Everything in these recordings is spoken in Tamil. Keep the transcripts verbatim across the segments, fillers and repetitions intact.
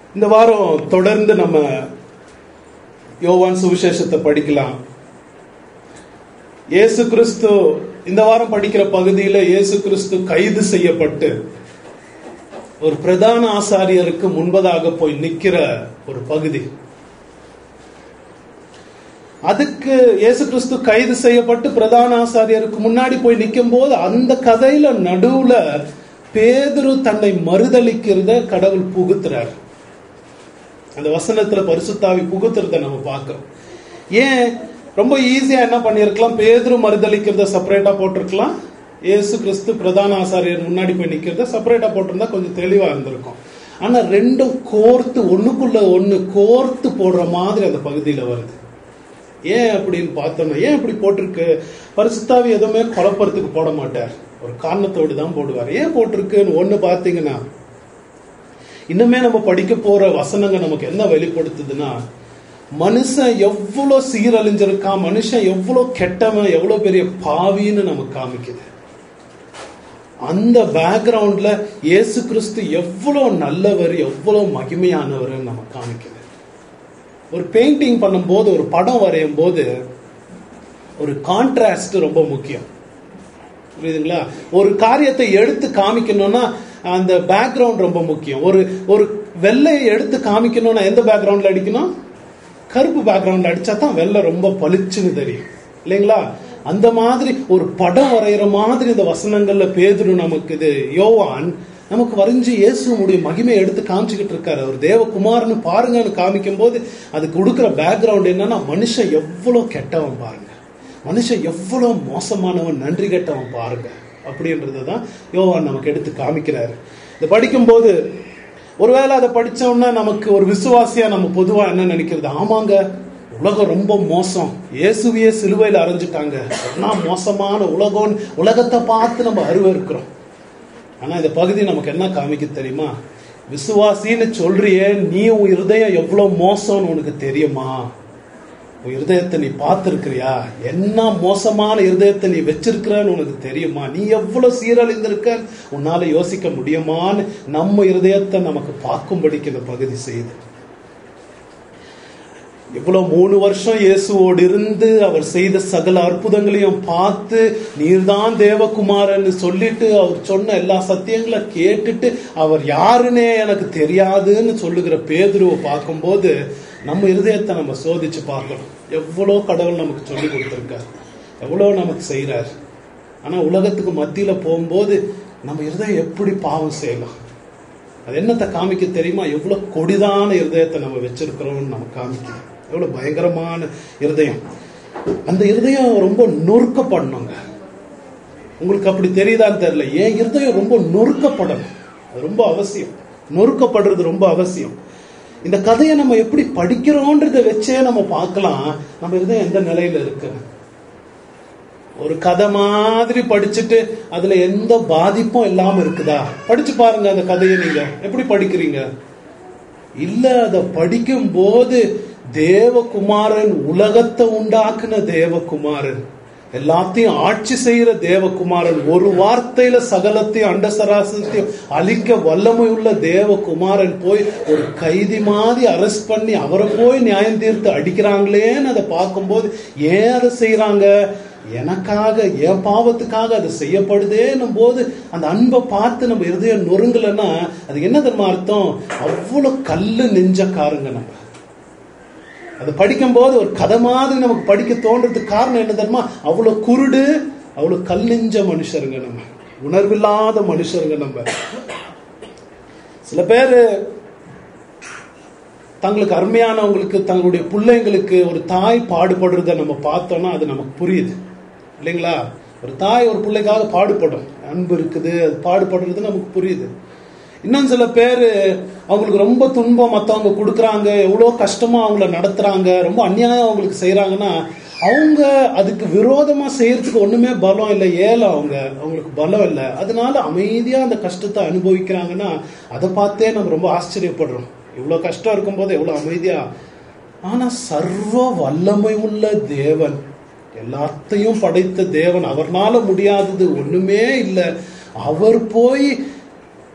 இந்த வாரம் தொடர்ந்து நம்ம யோவான் சுவிசேஷத்தை படிக்கலாம். இயேசு கிறிஸ்து இந்த வாரம் படிக்கிற பகுதியில இயேசு கிறிஸ்து கைது செய்யப்பட்டு ஒரு பிரதான ஆசாரியருக்கு முன்பதாக போய் நிக்கிற ஒரு பகுதி. அதுக்கு இயேசு கிறிஸ்து கைது செய்யப்பட்டு பிரதான ஆசாரியருக்கு முன்னாடி போய் நிற்கும் போது அந்த கதையில நடுவுல பேதுரு தன்னை மறுதலிக்கிறத கடவுள் புகுத்துறார். அந்த வசனத்துல பரிசுத்தாவி புகுத்துறத நம்ம பார்க்கிறோம். ஏன் ரொம்ப ஈஸியா என்ன பண்ணிருக்கலாம், பேதுரு மறுதலிக்கிறத செப்பரேட்டா போட்டிருக்கலாம், இயேசு கிறிஸ்து பிரதான ஆசாரியர் முன்னாடி போய் நிக்கிறத செப்பரேட்டா போட்டிருந்தா கொஞ்சம் தெளிவா இருந்திருக்கும். ஆனா ரெண்டும் கோர்த்து ஒண்ணுக்குள்ள ஒண்ணு கோர்த்து போடுற மாதிரி அந்த பகுதியில வருது. ஏன் அப்படின்னு பார்த்தோம்னா, ஏன் அப்படி போட்டிருக்கு? பரிசுத்தாவி எதுவுமே குழப்பறதுக்கு போட மாட்டார், ஒரு காரணத்தோடு தான் போடுவார். ஏன் போட்டிருக்குன்னு ஒண்ணு பார்த்தீங்கன்னா, இன்னுமே நம்ம படிக்க போற வசனங்க நமக்கு என்ன வெளிப்படுத்துதுன்னா, மனுஷன் எவ்வளவு சீரழிஞ்சிருக்கான், மனுஷன் எவ்வளவு கெட்டவன், எவ்வளவு பெரிய பாவின்னு நமக்கு காமிக்குது. அந்த பேக்ரவுண்ட்ல இயேசு கிறிஸ்து எவ்வளவு நல்லவர், எவ்வளவு மகிமையானவர் நமக்கு காமிக்குது. ஒரு பெயிண்டிங் பண்ணும்போது, ஒரு படம் வரையும் போது ஒரு கான்ட்ராஸ்ட் ரொம்ப முக்கியம், புரியுதுங்களா? ஒரு காரியத்தை எடுத்து காமிக்கணும்னா அந்த பேக்ரவுண்ட் ரொம்ப முக்கியம். ஒரு ஒரு வெள்ளையை எடுத்து காமிக்கணும்னா எந்த பேக்ரவுண்ட்ல அடிக்கணும்? கருப்பு பேக்ரவுண்ட்ல அடிச்சா தான் வெள்ளை ரொம்ப பளிச்சுன்னு தெரியும், இல்லைங்களா? அந்த மாதிரி ஒரு படம் வரைகிற மாதிரி இந்த வசனங்கள்ல பேதுரு நமக்கு, இது யோவான் நமக்கு வரைஞ்சு இயேசுடைய மகிமையை எடுத்து காமிச்சுக்கிட்டு இருக்காரு. அவர் தேவகுமார்னு பாருங்கன்னு காமிக்கும் போது அது கொடுக்குற பேக்ரவுண்ட் என்னன்னா, மனுஷன் எவ்வளவு கெட்டவன் பாருங்க, மனுஷன் எவ்வளவு மோசமானவன், நன்றி கெட்டவன் பாருங்க அப்படின்றதான் யோவான் நமக்கு எடுத்து காமிக்கிறாரு. இதை படிக்கும்போது ஒருவேளை அதை படிச்சோம்னா நமக்கு ஒரு விசுவாசியா நம்ம பொதுவா என்ன நினைக்கிறது, ஆமாங்க உலகம் ரொம்ப மோசம், இயேசுவையே சிலுவையில் அரைஞ்சிட்டாங்க, என்ன மோசமான உலகம், உலகத்தை பார்த்து நம்ம அருவருக்கிறோம். ஆனா இந்த பகுதி நமக்கு என்ன காமிக்க தெரியுமா? விசுவாசின்னு சொல்றியே, நீ உன் இருதயம் எவ்வளவு மோசம்னு உனக்கு தெரியுமா? உன் இருதயத்தை நீ பார்த்திருக்கிறியா? என்ன மோசமான இருதயத்தை நீ வச்சிருக்கிறன்னு உனக்கு தெரியுமா? நீ எவ்வளவு சீரழிந்திருக்க உன்னால யோசிக்க முடியுமான்னு நம்ம இருதயத்தை நமக்கு பார்க்கும்படிக்கு இந்த பகுதி செய்யுது. இவ்வளவு மூணு வருஷம் இயேசுவோடு இருந்து அவர் செய்த சகல அற்புதங்களையும் பார்த்து, நீர்தான் தேவகுமாரன்னு சொல்லிட்டு அவர் சொன்ன எல்லா சத்தியங்களை கேட்டுட்டு அவர் யாருன்னே எனக்கு தெரியாதுன்னு சொல்லுகிற பேதுருவை பார்க்கும்போது நம்ம இருதயத்தை நம்ம சோதிச்சு பார்க்கணும். எவ்வளோ கடவுள் நமக்கு சொல்லி கொடுத்துருக்கார், எவ்வளோ நமக்கு செய்யறார். ஆனா உலகத்துக்கு மத்தியில போகும்போது நம்ம இருதயம் எப்படி பாவம் செய்யலாம், அது என்னத்தை காமிக்க தெரியுமா? எவ்வளவு கொடிதான இருதயத்தை நம்ம வச்சிருக்கிறோம்னு நம்ம காமிக்கணும். எவ்வளவு பயங்கரமான இருதயம். அந்த இருதயம் ரொம்ப நொறுக்கப்படணுங்க. உங்களுக்கு அப்படி தெரியுதான்னு தெரியல, ஏன் இருதயம் ரொம்ப நொறுக்கப்படணும், அது ரொம்ப அவசியம். நொறுக்கப்படுறது ரொம்ப அவசியம். இந்த கதையை நம்ம எப்படி படிக்கிறோன்றதை வச்சே நம்ம பார்க்கலாம் நம்ம இருதயம் எந்த நிலையில இருக்கு. ஒரு கதை மாதிரி படிச்சுட்டு அதுல எந்த பாதிப்பும் இல்லாம இருக்குதா? படிச்சு பாருங்க அந்த கதையை. நீங்க எப்படி படிக்கிறீங்க? இல்ல, அதை படிக்கும் போது தேவகுமாரன், உலகத்தை உண்டாக்குன தேவகுமாரன், எல்லாத்தையும் ஆட்சி செய்யற தேவகுமாரன், ஒரு வார்த்தையில சகலத்தையும் அண்ட சராசரத்தையும் அழிக்க வல்லமை உள்ள தேவகுமாரன் போய் ஒரு கைதி மாதிரி அரெஸ்ட் பண்ணி அவரை போய் நியாயம் தீர்த்து அடிக்கிறாங்களேன்னு அதை பார்க்கும்போது, ஏன் அதை செய்யறாங்க? எனக்காக, என் பாவத்துக்காக அது செய்யப்படுதேன்னும் போது அந்த அன்பை பார்த்து நம்ம இருதயம் நொறுங்கலன்னா அது என்ன தெரியுமா அர்த்தம்? அவ்வளவு கல்லு நெஞ்சக்காரங்க நம்ம. அது படிக்கும் போது ஒரு கதை மாதிரி நமக்கு படிக்க தோன்றதுக்கு காரணம் என்ன தெரியுமா? அவ்வளவு குருடு, அவ்வளவு கல் நெஞ்ச மனுஷருங்க நம்ம, உணர்வில்லாத மனுஷருங்க நம்ம. சில பேர் தங்களுக்கு அருமையானவங்களுக்கு, தங்களுடைய பிள்ளைங்களுக்கு ஒரு தாய் பாடுபடுறத நம்ம பார்த்தோம்னா அது நமக்கு புரியுது, இல்லைங்களா? ஒரு தாய் ஒரு பிள்ளைக்காக பாடுபடும், அன்பு இருக்குது, அது பாடுபடுறது நமக்கு புரியுது. இன்னும் சில பேர் அவங்களுக்கு ரொம்ப துன்பம் மற்றவங்க கொடுக்குறாங்க, எவ்வளோ கஷ்டமா அவங்கள நடத்துறாங்க, ரொம்ப அநியாயம் அவங்களுக்கு செய்யறாங்கன்னா அவங்க அதுக்கு விரோதமா செய்யறதுக்கு ஒண்ணுமே பலம் இல்லை, ஏல அவங்க அவங்களுக்கு பலம் இல்லை, அதனால அமைதியா அந்த கஷ்டத்தை அனுபவிக்கிறாங்கன்னா அதை பார்த்தே நம்ம ரொம்ப ஆச்சரியப்படுறோம். இவ்வளவு கஷ்டம் இருக்கும் போது எவ்வளவு அமைதியா. ஆனா சர்வ வல்லமை உள்ள தேவன், எல்லாத்தையும் படைத்த தேவன், அவர்னால முடியாதது ஒண்ணுமே இல்லை, அவர் போய்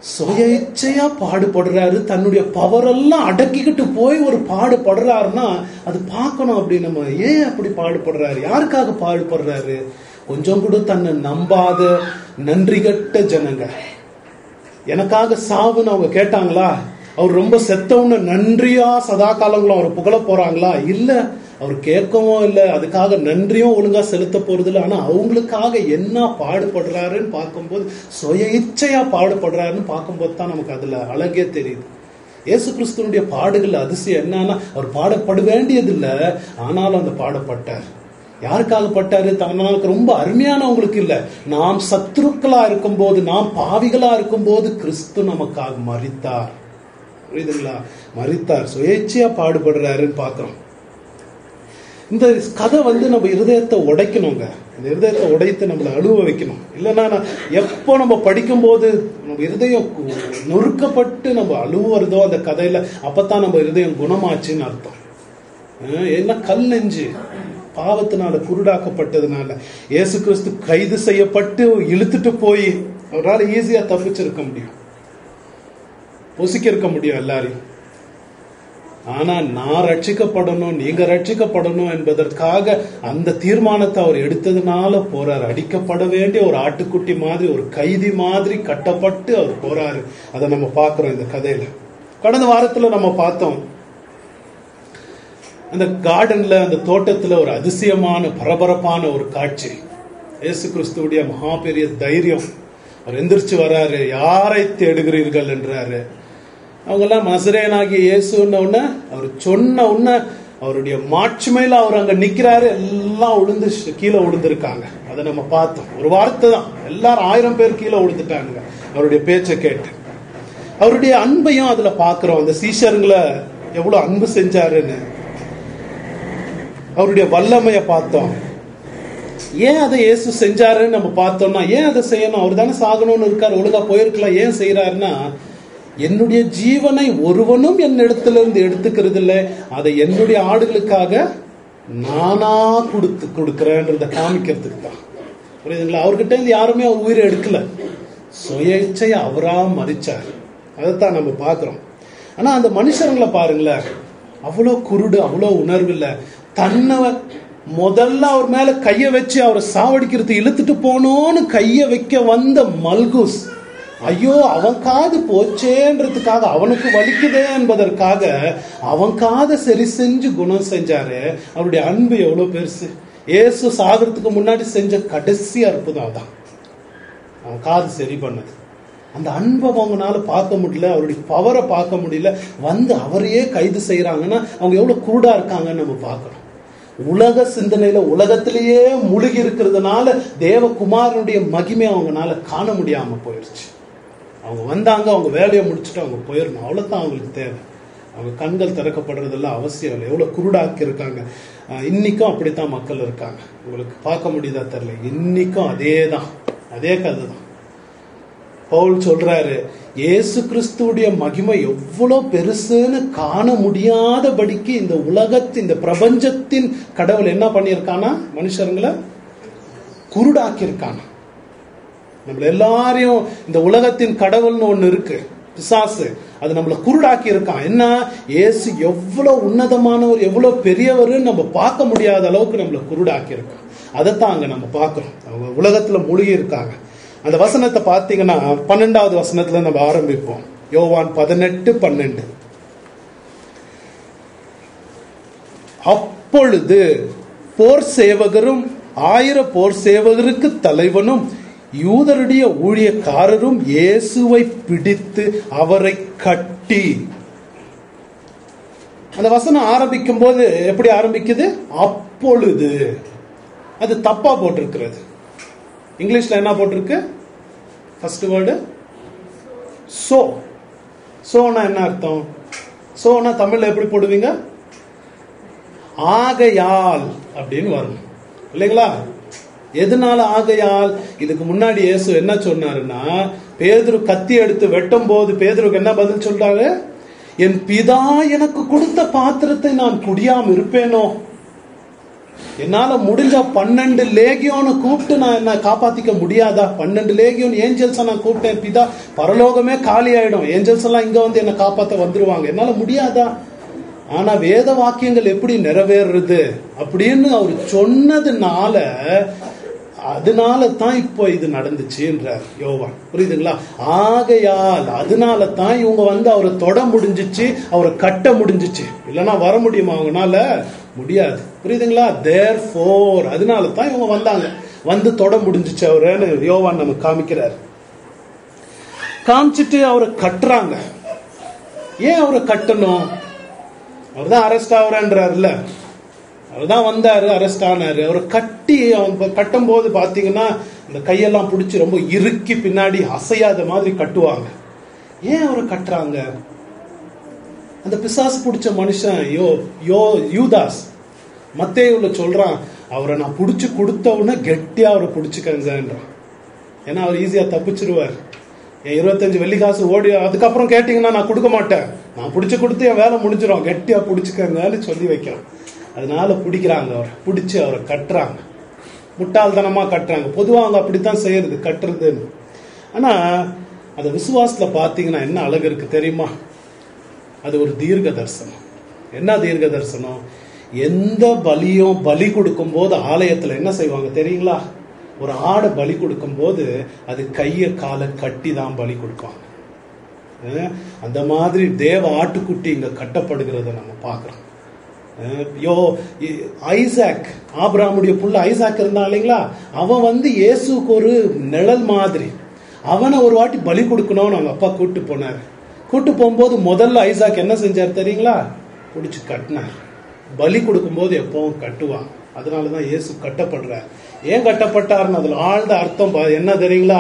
சுய இச்சையா பாடுபடுறாரு. தன்னுடைய பவர் எல்லாம் அடக்கிக்கிட்டு போய் ஒரு பாடுபடுறாருன்னா அது பார்க்கணும். அப்படி நம்ம ஏன் அப்படி பாடுபடுறாரு, யாருக்காக பாடுபடுறாரு? கொஞ்சம் கூட தன்னை நம்பாத நன்றி கட்ட ஜனங்க. எனக்காக சாவுன்னு அவங்க கேட்டாங்களா? அவர் ரொம்ப செத்தவன்னு நன்றியா சதா காலங்களும் அவர் புகழ போறாங்களா? இல்ல, அவர் கேட்கவும் இல்லை, அதுக்காக நன்றியும் ஒழுங்கா செலுத்த போறது இல்லை. ஆனா அவங்களுக்காக என்ன பாடுபடுறாருன்னு பார்க்கும்போது, சுய இச்சையா பாடுபடுறாருன்னு பார்க்கும்போது தான் நமக்கு அதுல அழகே தெரியுது. இயேசு கிறிஸ்துவனுடைய பாடுகள் அதிசயம் என்னன்னா, அவர் பாடப்பட வேண்டியது இல்லை, ஆனாலும் அந்த பாடப்பட்டார். யாருக்காக பட்டாரு? தனக்கு ரொம்ப அருமையானவங்களுக்கு இல்ல, நாம் சத்துருக்களா இருக்கும் போது, நாம் பாவிகளா இருக்கும் போது கிறிஸ்து நமக்காக மரித்தார். புரியுதுங்களா? மரித்தார், சுயேட்சையா பாடுபடுறாருன்னு பாக்குறோம். இந்த கதை வந்து நம்ம இருதயத்தை உடைக்கணுங்க. இந்த இருதயத்தை உடைத்து நம்மளை அழுவ வைக்கணும். இல்லைன்னா எப்போ நம்ம படிக்கும் போது நம்ம இருதயம் நொறுக்கப்பட்டு நம்ம அழுவுறதோ அந்த கதையில, அப்பத்தான் நம்ம இருதயம் குணமாச்சுன்னு அர்த்தம். என்ன கல் நெஞ்சு பாவத்தினால குருடாக்கப்பட்டதுனால இயேசு கிறிஸ்து கைது செய்யப்பட்டு இழுத்துட்டு போய் அவரால் ஈஸியா தப்பிச்சிருக்க முடியும், பொசிக்க இருக்க முடியும் எல்லாரையும். ஆனா நான் ரட்சிக்கப்படணும், நீங்க ரட்சிக்கப்படணும் என்பதற்காக அந்த தீர்மானத்தை அவர் எடுத்ததுனால போறாரு. அடிக்கப்பட வேண்டிய ஒரு ஆட்டுக்குட்டி மாதிரி, ஒரு கைதி மாதிரி கட்டப்பட்டு அவர் போறாரு. அதை நம்ம பார்க்கிறோம் இந்த கதையில. கடந்த வாரத்துல நம்ம பார்த்தோம், அந்த கார்டன்ல, அந்த தோட்டத்துல ஒரு அதிசயமான பரபரப்பான ஒரு காட்சி. இயேசு கிறிஸ்துவுடைய மகா பெரிய தைரியம். அவர் எந்திரிச்சு வர்றாரு. யாரை தேடுகிறீர்கள் என்றாரு. அவங்க எல்லாம் நசரேயனாகிய இயேசுன்ன உடனே அவர் சொன்ன உடனே அவருடைய மாட்சிமையில அவர் அங்க நிக்கிறாரு. எல்லாம் உளுந்து கீழே விழுந்திருக்காங்க. அதை நம்ம பார்த்தோம். ஒரு வார்த்தை தான், எல்லாரும் ஆயிரம் பேர் கீழே விழுந்துட்டாங்க அவருடைய பேச்சை கேட்டு. அவருடைய அன்பையும் அதுல பாக்குறோம். அந்த சீஷருங்களை எவ்வளவு அன்பு செஞ்சாருன்னு, அவருடைய வல்லமைய பார்த்தோம். ஏன் அதை இயேசு செஞ்சாருன்னு நம்ம பார்த்தோம்னா, ஏன் அதை செய்யணும்? அவர் தானே சாகணும்னு இருக்காரு, ஒழுங்கா போயிருக்கலாம். ஏன் செய்யறாருன்னா, என்னுடைய ஜீவனை ஒருவனும் என் இடத்துல இருந்து எடுத்துக்கிறது இல்லை, அதை என்னுடைய ஆடுகளுக்காக நானா கொடுத்து கொடுக்கிறேன்றத காமிக்கிறதுக்கு தான். புரியுதுங்களா? அவர்கிட்ட இருந்து யாருமே அவர் உயிரை எடுக்கல, சுய இச்சையா அவரா மரிச்சார். அதைத்தான் நம்ம பார்க்கிறோம். ஆனா அந்த மனுஷங்களை பாருங்களேன், அவ்வளோ குருடு, அவ்வளோ உணர்வு இல்லை. தன்னை முதல்ல அவர் மேல கைய வச்சு அவரை சாவடிக்கிறது இழுத்துட்டு போனோன்னு கைய வைக்க வந்த மல்குஸ், ஐயோ அவன் காது போச்சேன்றதுக்காக, அவனுக்கு வலிக்குதே என்பதற்காக அவன் காதை சரி செஞ்சு குணம் செஞ்சாரு. அவருடைய அன்பு எவ்வளவு பெருசு! இயேசு சாகிறதுக்கு முன்னாடி செஞ்ச கடைசி அற்புதம் அதான், அவன் காது சரி பண்ணது. அந்த அன்பை அவங்களால பார்க்க முடியல, அவருடைய பவரை பார்க்க முடியல. வந்து அவரையே கைது செய்யறாங்கன்னா அவங்க எவ்வளவு குருடா இருக்காங்கன்னு நம்ம பார்க்கணும். உலக சிந்தனையில உலகத்திலேயே முழுகி இருக்கிறதுனால தேவகுமாரனுடைய மகிமை அவங்களால காண முடியாம போயிடுச்சு. அவங்க வந்தாங்க, அவங்க வேலையை முடிச்சுட்டு அவங்க போயிடணும், அவ்வளவுதான் அவங்களுக்கு தேவை. அவங்க கண்கள் திறக்கப்படுறதெல்லாம் அவசியம் இல்லை. எவ்வளவு குருடாக்கி இருக்காங்க. இன்னைக்கும் அப்படித்தான் மக்கள் இருக்காங்க. உங்களுக்கு பார்க்க முடியுதா தெரியல, இன்னைக்கும் அதே தான், அதே கதை தான். பவுல் சொல்றாரு, இயேசு கிறிஸ்துடைய மகிமை எவ்வளவு பெருசுன்னு காண முடியாதபடிக்கு இந்த உலகத்தின், இந்த பிரபஞ்சத்தின் கடவுள் என்ன பண்ணியிருக்கானா, மனுஷங்களை குருடாக்கி இருக்கானா. நம்மள எல்லாரையும் இந்த உலகத்தின் கடவுள்னு ஒண்ணு இருக்கு, பிசாசு, அது நம்மள குருடாக்கி இருக்கான். என்ன, இயேசு எவ்வளவு உன்னதமானவர், எவ்வளவு பெரியவர்னு நம்ம பார்க்க முடியாத அளவுக்கு நம்மள குருடாக்கி இருக்கான். அதைத்தான் அங்க நம்ம பார்க்கிறோம். அவங்க உலகத்துல மூழ்கி இருக்காங்க. அந்த வசனத்தை பார்த்தீங்கன்னா பன்னெண்டாவது வசனத்துல நம்ம ஆரம்பிப்போம். யோவான் பதினெட்டு பன்னெண்டு. அப்பொழுது போர் சேவகரும் ஆயிர போர் சேவகருக்கு தலைவனும் யூதருடைய ஊழியக்காரரும் இயேசுவை பிடித்து அவரை கட்டி. அந்த வசனம் ஆரம்பிக்கும் போது எப்படி ஆரம்பிக்குது? அப்பொழுது. அது தப்பா போட்டிருக்கிறது. இங்கிலீஷ்ல என்ன போட்டிருக்கு? First word so. சோனா என்ன அர்த்தம்? சோனா தமிழ்ல எப்படி போடுவீங்க? ஆகையால் அப்படின்னு வரும் இல்லைங்களா? எதனால ஆகையால்? இதுக்கு முன்னாடி இயேசு என்ன சொன்னாருன்னா, பேதுரு கத்தி எடுத்து வெட்டும் போது பேதுருக்கு என்ன பதில் சொல்றாரு? என் பிதா எனக்கு கொடுத்த பாத்திரத்தை நான் குடியாம இருப்பேனோ. என்னால முடிஞ்ச பன்னெண்டு லேகியோனை கூப்பிட்டு நான் என்ன காப்பாத்திக்க முடியாதா? பன்னெண்டு லேகியோன் ஏஞ்சல்ஸை நான் கூப்பிட்டேன் பிதா, பரலோகமே காலி ஆயிடும், ஏஞ்சல்ஸ் எல்லாம் இங்க வந்து என்ன காப்பாத்த வந்துருவாங்க, என்னால முடியாதா? ஆனா வேத வாக்கியங்கள் எப்படி நிறைவேறுறது அப்படின்னு அவர் சொன்னதுனால, அதனால தான் இப்போ இது நடந்துச்சுன்றார் யோவான். புரியுதுங்களா? ஆகையால் அதனால தான் இவங்க வந்து அவரை தொட முடிஞ்சிச்சு, அவரை கட்ட முடிஞ்சிச்சு. இல்லைன்னா வர முடியுமா? அவங்கனால முடியாது. புரியுதுங்களா? therefore அதனால தான் இவங்க வந்தாங்க, வந்து தொட முடிஞ்சிச்சு அவரை யோவான் நமக்கு காமிக்கிறார். காமிச்சிட்டு அவரை கட்டுறாங்க. ஏன் அவரை கட்டணும்? அவர் தான் அரெஸ்ட் ஆகுறான்றாருல, அவர் தான் வந்தாரு, அரெஸ்ட் ஆனாரு. அவரை கட்டி அவன் கட்டும் போது பாத்தீங்கன்னா இந்த கையெல்லாம் பிடிச்சி ரொம்ப இறுக்கி பின்னாடி அசையாத மாதிரி கட்டுவாங்க. ஏன் அவரை கட்டுறாங்க? அந்த பிசாசு பிடிச்ச மனுஷன் யோ யோ யூதாஸ் மத்தேயுல சொல்றான், அவரை நான் பிடிச்சி கொடுத்த உடனே கெட்டியா அவரை பிடிச்சிக்கங்கன்றான். ஏன்னா அவர் ஈஸியா தப்பிச்சிருவார். என் இருபத்தஞ்சு வெள்ளி காசு ஓடி அதுக்கப்புறம் கேட்டீங்கன்னா நான் கொடுக்க மாட்டேன், நான் பிடிச்சி கொடுத்து என் வேலை முடிஞ்சிடும், கெட்டியா பிடிச்சிக்கங்கன்னு சொல்லி வைக்கிறான். அதனால பிடிக்கிறாங்க, அவரை பிடிச்சி அவரை கட்டுறாங்க. முட்டாள்தனமா கட்டுறாங்க. பொதுவாக அவங்க அப்படித்தான் செய்யறது, கட்டுறதுன்னு. ஆனா அந்த விசுவாசத்துல பாத்தீங்கன்னா என்ன அழகு இருக்கு தெரியுமா? அது ஒரு தீர்க்க தரிசனம். என்ன தீர்க்க தரிசனம்? எந்த பலியும் பலி கொடுக்கும் போது ஆலயத்துல என்ன செய்வாங்க தெரியுங்களா? ஒரு ஆடை பலி கொடுக்கும் போது அது கைய காலை கட்டி தான் பலி கொடுப்பாங்க. அந்த மாதிரி தேவ ஆட்டுக்குட்டி இங்க கட்டப்படுகிறத நம்ம பாக்குறோம். யோ ஐசாக், ஆபிரகாமுடைய புள்ள ஐசாக் இருந்தான் இல்லைங்களா, அவன் வந்து இயேசுக்கு ஒரு நிழல் மாதிரி. அவனை ஒரு வாட்டி பலி கொடுக்கணும்னு அவங்க அப்பா கூட்டு போனார். கூட்டு போகும்போது முதல்ல ஐசாக் என்ன செஞ்சார் தெரியுங்களா? பிடிச்சி கட்டினார். பலி கொடுக்கும் போது எப்பவும் கட்டுவான். அதனாலதான் இயேசு கட்டப்படுறார். ஏன் கட்டப்பட்டார்னு அதுல ஆழ்ந்த அர்த்தம் என்ன தெரியுங்களா?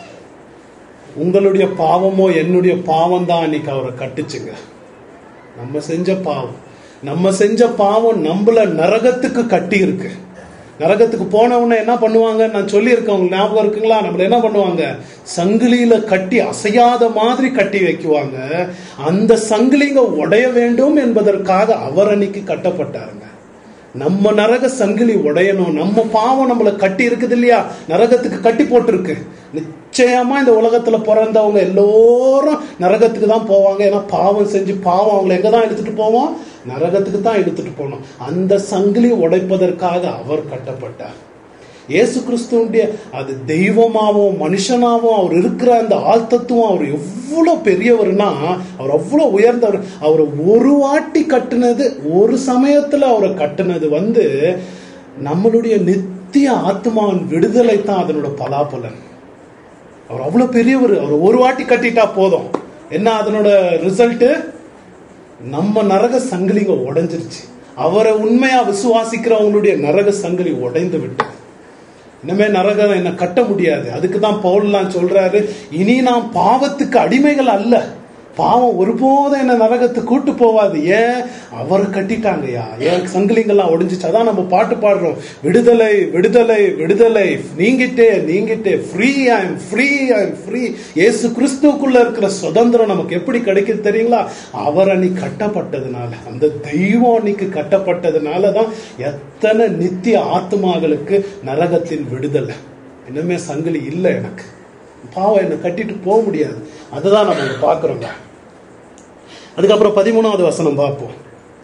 உங்களுடைய பாவமோ என்னுடைய பாவம் தான் அன்னைக்கு அவரை கட்டுச்சுங்க. நம்ம செஞ்ச பாவம், நம்ம செஞ்ச பாவம் நம்மள நரகத்துக்கு கட்டி இருக்கு. நரகத்துக்கு போன உடனே என்ன பண்ணுவாங்க நான் சொல்லி இருக்கேன், உங்களுக்கு ஞாபகம் இருக்குங்களா? நம்மள என்ன பண்ணுவாங்க? சங்கிலியில கட்டி அசையாத மாதிரி கட்டி வைக்குவாங்க. அந்த சங்கிலிங்க உடைய வேண்டும் என்பதற்காக அவர் அன்னைக்கு கட்டப்பட்டாருங்க. நம்ம நரக சங்கிலி உடையணும். நம்ம பாவம் நம்மளை கட்டி இருக்குது இல்லையா, நரகத்துக்கு கட்டி போட்டிருக்கு. நிச்சயமா இந்த உலகத்துல பிறந்தவங்க எல்லோரும் நரகத்துக்கு தான் போவாங்க. ஏன்னா பாவம் செஞ்சு பாவம் அவங்களை எங்கதான் எடுத்துட்டு போவோம்? நரகத்துக்கு தான் எடுத்துட்டு போனோம். அந்த சங்கிலி உடைப்பதற்காக அவர் கட்டப்பட்டார். இயேசு கிறிஸ்துவுடைய அது தெய்வமாவும் மனுஷனாவும் அவர் இருக்கிற அந்த ஆழ்த்தத்துவம், அவர் எவ்வளவு பெரியவர்னா, அவர் அவ்வளவு உயர்ந்தவர். அவரை ஒரு வாட்டி கட்டுனது, ஒரு சமயத்துல அவரை கட்டுனது வந்து நம்மளுடைய நித்திய ஆத்மாவின் விடுதலை தான் அதனோட பலாபலன். அவர் அவ்வளவு பெரியவர். அவர் ஒரு வாட்டி கட்டிட்டா போதும். என்ன அதனோட ரிசல்ட்? நம்ம நரக சங்கிலிங்க உடைஞ்சிருச்சு. அவரை உண்மையா விசுவாசிக்கிறவங்களுடைய நரக சங்கிலி உடைந்து விட்டு இனிமே நரகம் என்ன கட்ட முடியாது. அதுக்குதான் பவுல்லாம் சொல்றாரு, இனி நாம் பாவத்துக்கு அடிமைகள் அல்ல. பாவம் ஒருபோதும் என்ன நரகத்துக்கு கூட்டு போவாது. ஏன்? அவரை கட்டிட்டாங்கயா. ஏன் சங்கிலிங்கெல்லாம் உடைஞ்சிச்சு. அதான் நம்ம பாட்டு பாடுறோம், விடுதலை விடுதலை விடுதலை, நீங்கிட்டே நீங்கிட்டே, free I am free I am free. இயேசு கிறிஸ்துக்குள்ள இருக்கிற சுதந்திரம் நமக்கு எப்படி கிடைக்குது தெரியுங்களா? அவர் அன்னைக்கு கட்டப்பட்டதுனால, அந்த தெய்வம் அன்னைக்கு கட்டப்பட்டதுனாலதான் எத்தனை நித்திய ஆத்மாக்களுக்கு நரகத்தின் விடுதலை. இன்னுமே சங்கிலி இல்லை எனக்கு, பாவம் என்ன கட்டிட்டு போக முடியாது. அதுதான் நம்ம பார்க்கிறோங்க. அதுக்கப்புறம் பதிமூணாவது வசனம் பார்ப்போம்.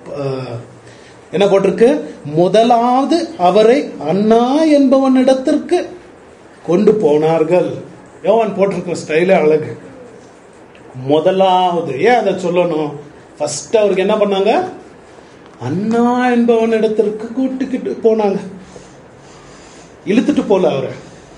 என்ன போட்டிருக்கு? முதலாவது அவரை அண்ணா என்பவனிடத்திற்கு கொண்டு போனார்கள். யோவான் போட்டிருக்கிற ஸ்டைலே அழகு. முதலாவது ஏன் அதை சொல்லணும்? ஃபர்ஸ்ட் அவருக்கு என்ன பண்ணாங்க? அண்ணா என்பவனிடத்திற்கு கூட்டிக்கிட்டு போனாங்க. இழுத்துட்டு போல, அவரை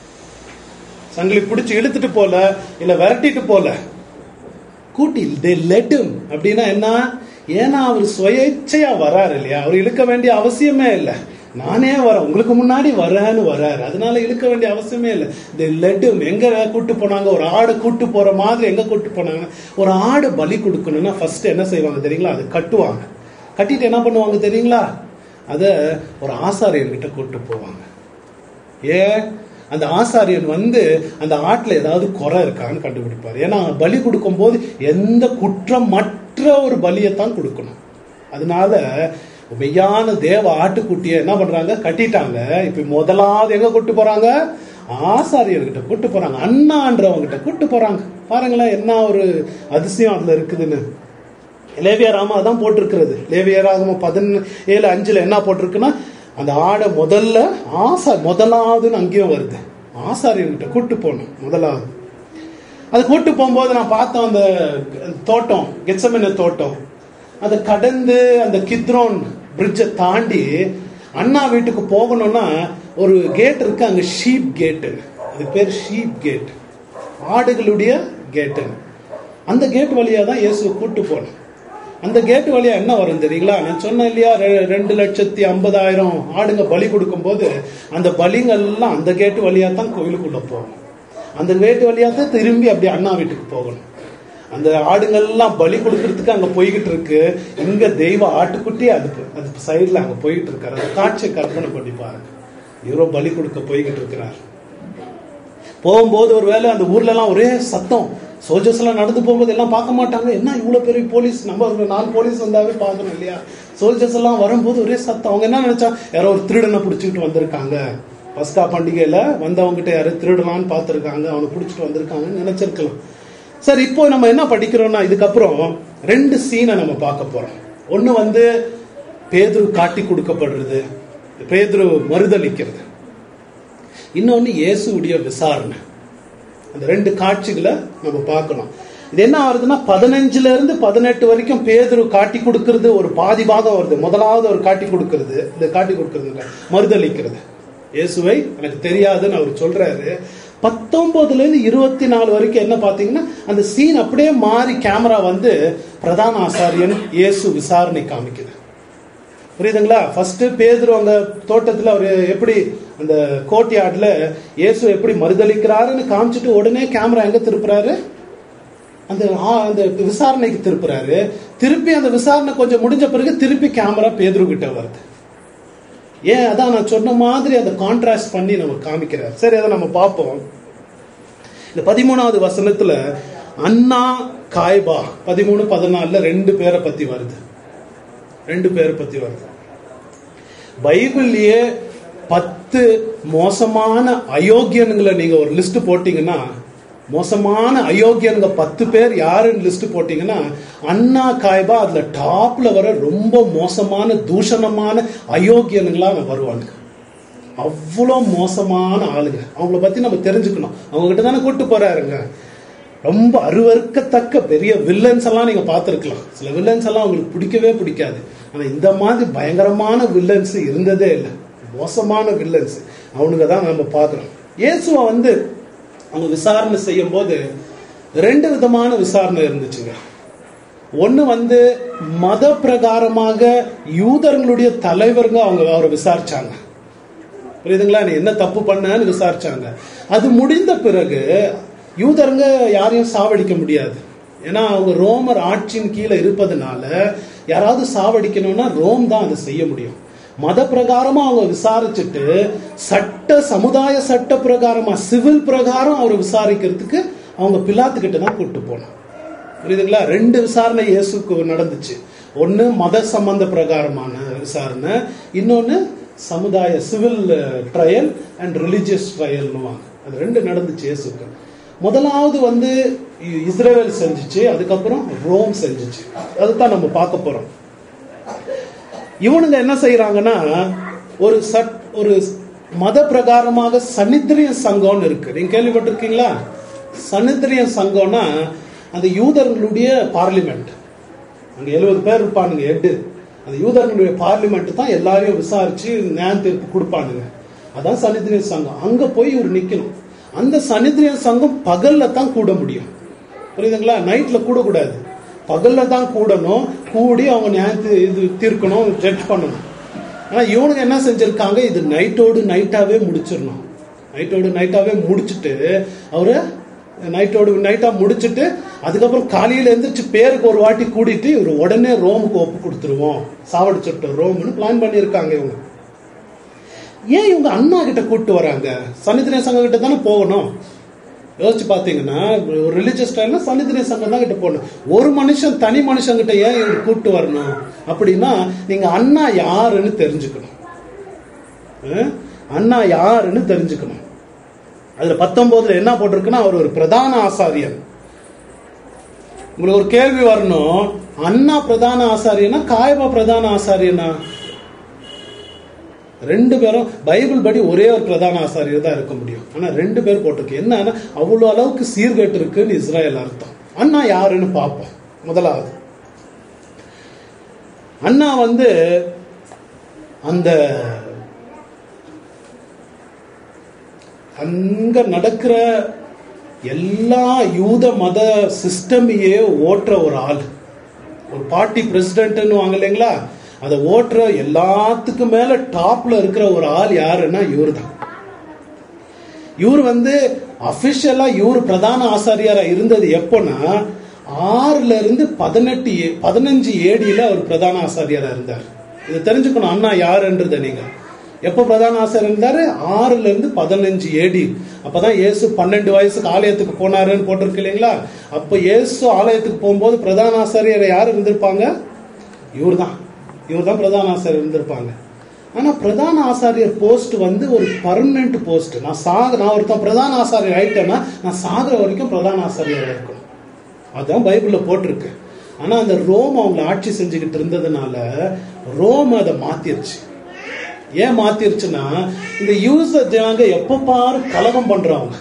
சங்கிலி பிடிச்சி இழுத்துட்டு போல, இல்ல விரட்டிட்டு போல, கூட்டி they led him. அப்படின்னா என்ன? ஏன்னா அவர் சுயேச்சையா வராரு இல்லையா, அவர் இழுக்க வேண்டிய அவசியமே இல்லை. நானே வரேன், உங்களுக்கு முன்னாடி வரேன்னு வராரு, அதனால இழுக்க வேண்டிய அவசியமே இல்லை. they led him. எங்க கூட்டு போனாங்க? ஒரு ஆடு கூட்டு போற மாதிரி. எங்க கூட்டு போனாங்க? ஒரு ஆடு பலி கொடுக்கணும்னா ஃபர்ஸ்ட் என்ன செய்வாங்க தெரியுங்களா? அது கட்டுவாங்க. கட்டிட்டு என்ன பண்ணுவாங்க தெரியுங்களா? அத ஒரு ஆசாரியர்கிட்ட கூட்டு போவாங்க. ஏன்? அந்த ஆசாரியன் வந்து அந்த ஆட்டுல ஏதாவது குறை இருக்கான்னு கண்டுபிடிப்பாரு. ஏன்னா பலி கொடுக்கும் போது எந்த குற்றம் மற்ற ஒரு பலியைத்தான் கொடுக்கணும். அதனால மெய்யான தேவ ஆட்டுக்குட்டியை என்ன பண்றாங்க, கட்டிட்டாங்க. இப்ப முதலாவது எங்க கூட்டு போறாங்க, ஆசாரியர்கிட்ட கூட்டு போறாங்க, அண்ணான்றவங்கிட்ட கூட்டு போறாங்க. பாருங்களேன் என்ன ஒரு அதிசயம் அதுல இருக்குதுன்னு. லேவியராகமம் அதான் போட்டிருக்கிறது. லேவியராகமம் பதினேழு அஞ்சுல என்ன போட்டிருக்குன்னா, அந்த ஆடை முதல்ல ஆசா முதலாவதுன்னு அங்கேயும் வருது. ஆசாரியர்கிட்ட கூட்டு போகணும் முதலாவது. அது கூட்டு போகும்போது நான் பார்த்தேன் அந்த தோட்டம், கெத்செமனே தோட்டம். அதை கடந்து அந்த கித்ரோன் பிரிட்ஜை தாண்டி அண்ணா வீட்டுக்கு போகணும்னா ஒரு கேட் இருக்கு, அங்க ஷீப் கேட்டு. அது பேர் ஷீப் கேட், ஆடுகளுடைய கேட்டு. அந்த கேட் வழியா தான் இயேசு கூட்டு போனோம். அந்த கேட்டு வழியா என்ன வரும் தெரியுங்களா? நான் சொன்னேன் இல்லையா, ரெண்டு லட்சத்தி ஐம்பதாயிரம் ஆடுங்க பலி கொடுக்கும் போது அந்த பலிங்கெல்லாம் அந்த கேட்டு வழியா தான் கோயிலுக்குள்ள போகணும். அந்த கேட்டு வழியா தான் திரும்பி அப்படியே அண்ணா வீட்டுக்கு போகணும். அந்த ஆடுங்கள்லாம் பலி கொடுக்கறதுக்கு அங்க போய்கிட்டு இருக்கு. இங்க தெய்வ ஆட்டுக்குட்டி அதுக்கு அது சைட்ல அங்க போயிட்டு இருக்காரு. அந்த காட்சியை கற்பனை பண்ணி பாருங்க. இவரோ பலி கொடுக்க போய்கிட்டு இருக்கிறார். போகும்போது ஒருவேளை அந்த ஊர்ல எல்லாம் ஒரே சத்தம், சோல்ஜர்ஸ் எல்லாம் நடந்து போகும்போது எல்லாம் பார்க்க மாட்டாங்க, என்ன இவ்வளவு பெரிய போலீஸ், நம்ம நாலு போலீஸ் வந்தாவே பார்க்கணும் இல்லையா. சோல்ஜர்ஸ் எல்லாம் வரும்போது ஒரே சத்தம். அவங்க என்ன நினைச்சா, யாரோ ஒரு திருடனை பிடிச்சிக்கிட்டு வந்திருக்காங்க, பஸ்கா பண்டிகையில வந்தவங்ககிட்ட யாரும் திருடலான்னு பார்த்திருக்காங்க, அவனை பிடிச்சிட்டு வந்திருக்காங்கன்னு நினைச்சிருக்கலாம். சரி, இப்போ நம்ம என்ன படிக்கிறோம்னா, இதுக்கப்புறம் ரெண்டு சீனை நம்ம பார்க்க போறோம். ஒண்ணு வந்து பேதுரு காட்டி கொடுக்கப்படுறது, பேதுரு மறுதளிக்கிறது. இன்னொன்னு இயேசுடைய விசாரணை. அந்த ரெண்டு காட்சிகளை நம்ம பார்க்கணும். இது என்ன ஆகுதுன்னா, பதினஞ்சுல இருந்து பதினெட்டு வரைக்கும் பேதுரு காட்டி கொடுக்கறது ஒரு பாதி பாகம் வருது. முதலாவது ஒரு காட்டி கொடுக்கறது, இந்த காட்டி கொடுக்கறது மறுதளிக்கிறது. இயேசுவை எனக்கு தெரியாதுன்னு அவர் சொல்றாரு. பத்தொன்பதுல இருந்து இருபத்தி நாலு வரைக்கும் என்ன பாத்தீங்கன்னா, அந்த சீன் அப்படியே மாறி கேமரா வந்து பிரதான ஆசாரியன் இயேசு விசாரணை காமிக்குது. புரியுதுங்களா? ஃபர்ஸ்ட் பேதுரு அங்க தோட்டத்துல அவரு எப்படி அந்த கோட்யார்ட்ல இயேசு எப்படி மறுதளிக்கிறாருன்னு காமிச்சிட்டு உடனே கேமரா எங்க திருப்புறாரு, அந்த அந்த விசாரணைக்கு திருப்புறாரு. திருப்பி அந்த விசாரணை கொஞ்சம் முடிஞ்ச பிறகு திருப்பி கேமரா பேதுரு கிட்ட வருது. ஏன், அதான் நான் சொன்ன மாதிரி அதை கான்ட்ராஸ்ட் பண்ணி நம்ம காமிக்கிறார். சரி, அதை நம்ம பார்ப்போம். இந்த பதிமூணாவது வசனத்துல அண்ணா காய்பா பதிமூணு பதினாலுல ரெண்டு பேரை பத்தி வருது. ரெண்டு பேரை பத்தி வருது. பைபிள்லயே பத்து மோசமான அயோக்கியன்களை நீங்க ஒரு லிஸ்ட் போட்டீங்கன்னா, மோசமான அயோக்கியனுங்க பத்து பேர் யாருன்னு லிஸ்ட் போட்டீங்கன்னா, அண்ணா காய்பா அதுல டாப்ல வர ரொம்ப மோசமான தூஷணமான அயோக்கியனுங்களா வருவாங்க. அவ்வளோ மோசமான ஆளுங்க. அவங்கள பத்தி நம்ம தெரிஞ்சுக்கணும். அவங்க கிட்ட தானே கூட்டு போறாருங்க. ரொம்ப அருவருக்கத்தக்க பெரிய வில்லன்ஸ் எல்லாம் நீங்க பார்த்திருக்கலாம். சில வில்லன்ஸ் எல்லாம் அவங்களுக்கு பிடிக்கவே பிடிக்காது. ஆனா இந்த மாதிரி பயங்கரமான வில்லன்ஸ் இருந்ததே இல்லை. மோசமான வில்லன்ஸ் அவனுங்க தான் நம்ம பார்க்கிறோம். இயேசுவை வந்து அவங்க விசாரணை செய்யும் போது ரெண்டு விதமான விசாரணை இருந்துச்சுங்க. ஒண்ணு வந்து மத பிரகாரமாக யூதர்களுடைய தலைவருங்க அவங்க அவரை விசாரிச்சாங்க. புரியுதுங்களா? நீ என்ன தப்பு பண்ணன்னு விசாரிச்சாங்க. அது முடிந்த பிறகு யூதருங்க யாரையும் சாவடிக்க முடியாது. ஏன்னா அவங்க ரோமர் ஆட்சியின் கீழே இருப்பதனால யாராவது சாவடிக்கணும்னா ரோம் தான் அதை செய்ய முடியும். மத பிரகாரமா அவங்க விசாரிச்சுட்டு சட்ட சமுதாய சட்ட பிரகாரமா சிவில் பிரகாரம் அவரை விசாரிக்கிறதுக்கு அவங்க பிலாத்து கிட்ட தான் கூட்டு போனோம். புரியுதுங்களா? ரெண்டு விசாரணை இயேசுக்கு நடந்துச்சு. ஒன்னு மத சம்பந்த பிரகாரமான விசாரணை, இன்னொன்னு சமுதாய சிவில் ட்ரையல் அண்ட் ரிலிஜியஸ் ட்ரையல்னுவாங்க. அது ரெண்டு நடந்துச்சு இயேசுக்கு. முதலாவது வந்து இஸ்ரேல் செஞ்சுச்சு, அதுக்கப்புறம் ரோம் செஞ்சுச்சு. அதுதான் நம்ம பார்க்க போறோம். இவனுங்க என்ன செய்யறாங்கன்னா, ஒரு சட் ஒரு மத பிரகாரமாக சன்னித்திரிய சங்கம்னு இருக்கு. நீங்க கேள்விப்பட்டிருக்கீங்களா? சன்னித்திரிய சங்கம்னா அந்த யூதர்களுடைய பார்லிமெண்ட். அங்க எழுபது பேர் இருப்பானுங்க ஹெட். அந்த யூதர்களுடைய பார்லிமெண்ட் தான் எல்லாரையும் விசாரிச்சு நியாய தீர்ப்பு கொடுப்பானுங்க. அதான் சன்னித்திரிய சங்கம். அங்க போய் இவர் நிக்கணும். அந்த சன்னித்திரிய சங்கம் பகல்ல தான் கூட முடியும். புரியுதுங்களா? நைட்ல கூட கூடாது, பகல்ல தான் கூடணும். கூடி அவங்க நியாயத்தை இது தீர்க்கணும், ஜட்ஜ் பண்ணணும். ஆனா இவனுங்க என்ன செஞ்சிருக்காங்க, இது நைட்டோடு நைட்டாவே முடிச்சிடணும். நைட்டோடு நைட்டாவே முடிச்சுட்டு அவரு நைட்டோடு நைட்டா முடிச்சுட்டு அதுக்கப்புறம் காலையில எந்திரிச்சு பேருக்கு ஒரு வாட்டி கூட்டிட்டு இவரு உடனே ரோமுக்கு ஒப்பு கொடுத்துருவோம், சாவடிச்சுட்டோம் ரோம்னு பிளான் பண்ணியிருக்காங்க இவங்க. ஏன் இவங்க அண்ணா கிட்ட கூட்டு வராங்க? சன்னித்திரிய சங்கம் கிட்ட தானே போகணும். யோசிச்சு பாத்தீங்கன்னா ஒரு ரிலிஜியஸ் டைம்ல சன்னிதிரி சங்கம் தான் கிட்ட போகணும். ஒரு மனுஷன் தனி மனுஷன் கிட்ட ஏன் இவங்க கூப்பிட்டு வரணும் அப்படின்னா, நீங்க அண்ணா யாருன்னு தெரிஞ்சுக்கணும். அண்ணா யாருன்னு தெரிஞ்சுக்கணும். அதுல பத்தொன்பதுல என்ன போட்டிருக்குன்னா, அவர் ஒரு பிரதான ஆசாரியன். உங்களுக்கு ஒரு கேள்வி வரணும், அண்ணா பிரதான ஆசாரியனா காயபா பிரதான ஆசாரியனா? ரெண்டு பேரும் பைபிள் படி ஒரே ஒரு பிரதான ஆசாரியர் தான் இருக்க முடியும். ஆனா ரெண்டு பேர் போட்டிருக்கு. என்னன்னா அவ்வளவு அளவுக்கு சீர்கேட்டு இருக்குன்னு இஸ்ரேல் அர்த்தம். அண்ணா யாருன்னு பார்ப்போம். முதலாவது அண்ணா வந்து அந்த அங்க நடக்கிற எல்லா யூத மத சிஸ்டமையே ஓட்டுற ஒரு ஆள். ஒரு பார்ட்டி பிரசிடென்ட்னு வாங்க இல்லைங்களா, அதை ஓட்டுற எல்லாத்துக்கும் மேல டாப்ல இருக்கிற ஒரு ஆள் யாருன்னா இவரு தான். இவர் வந்து அபிஷியலா இவர் பிரதான ஆசாரியாரா இருந்தது எப்போனா, ஆறுல இருந்து பதினெட்டு பதினஞ்சு ஏடியில அவர் பிரதான ஆசாரியாரா இருந்தார். இதை தெரிஞ்சுக்கணும் அண்ணா யாருன்றத. நீங்க எப்போ பிரதான ஆசாரியர் இருந்தாரு? ஆறுல இருந்து பதினஞ்சு ஏடி. அப்பதான் இயேசு பன்னெண்டு வயசுக்கு ஆலயத்துக்கு போனாருன்னு போட்டிருக்கு இல்லைங்களா. அப்ப இயேசு ஆலயத்துக்கு போகும்போது பிரதான ஆசாரியர் யார் இருந்திருப்பாங்க? இவர் தான். இவர் தான் பிரதான ஆசாரியர் இருந்திருப்பாங்க. ஆனா பிரதான ஆசாரியர் போஸ்ட் வந்து ஒரு பர்மனன்ட் போஸ்ட். நான் சாக நான் ஒருத்தன் பிரதான ஆசாரியர் ஆயிட்டேன்னா நான் சாகுற வரைக்கும் பிரதான ஆசாரியர் இருக்கணும். அதுதான் பைபிள்ல போட்டிருக்கு. ஆனா அந்த ரோம் அவங்களை ஆட்சி செஞ்சுக்கிட்டு இருந்ததுனால ரோம் அதை மாத்திருச்சு. ஏன் மாத்திருச்சுன்னா, இந்த யூஸ் ஜனங்க எப்ப பாரு கலகம் பண்றவங்க.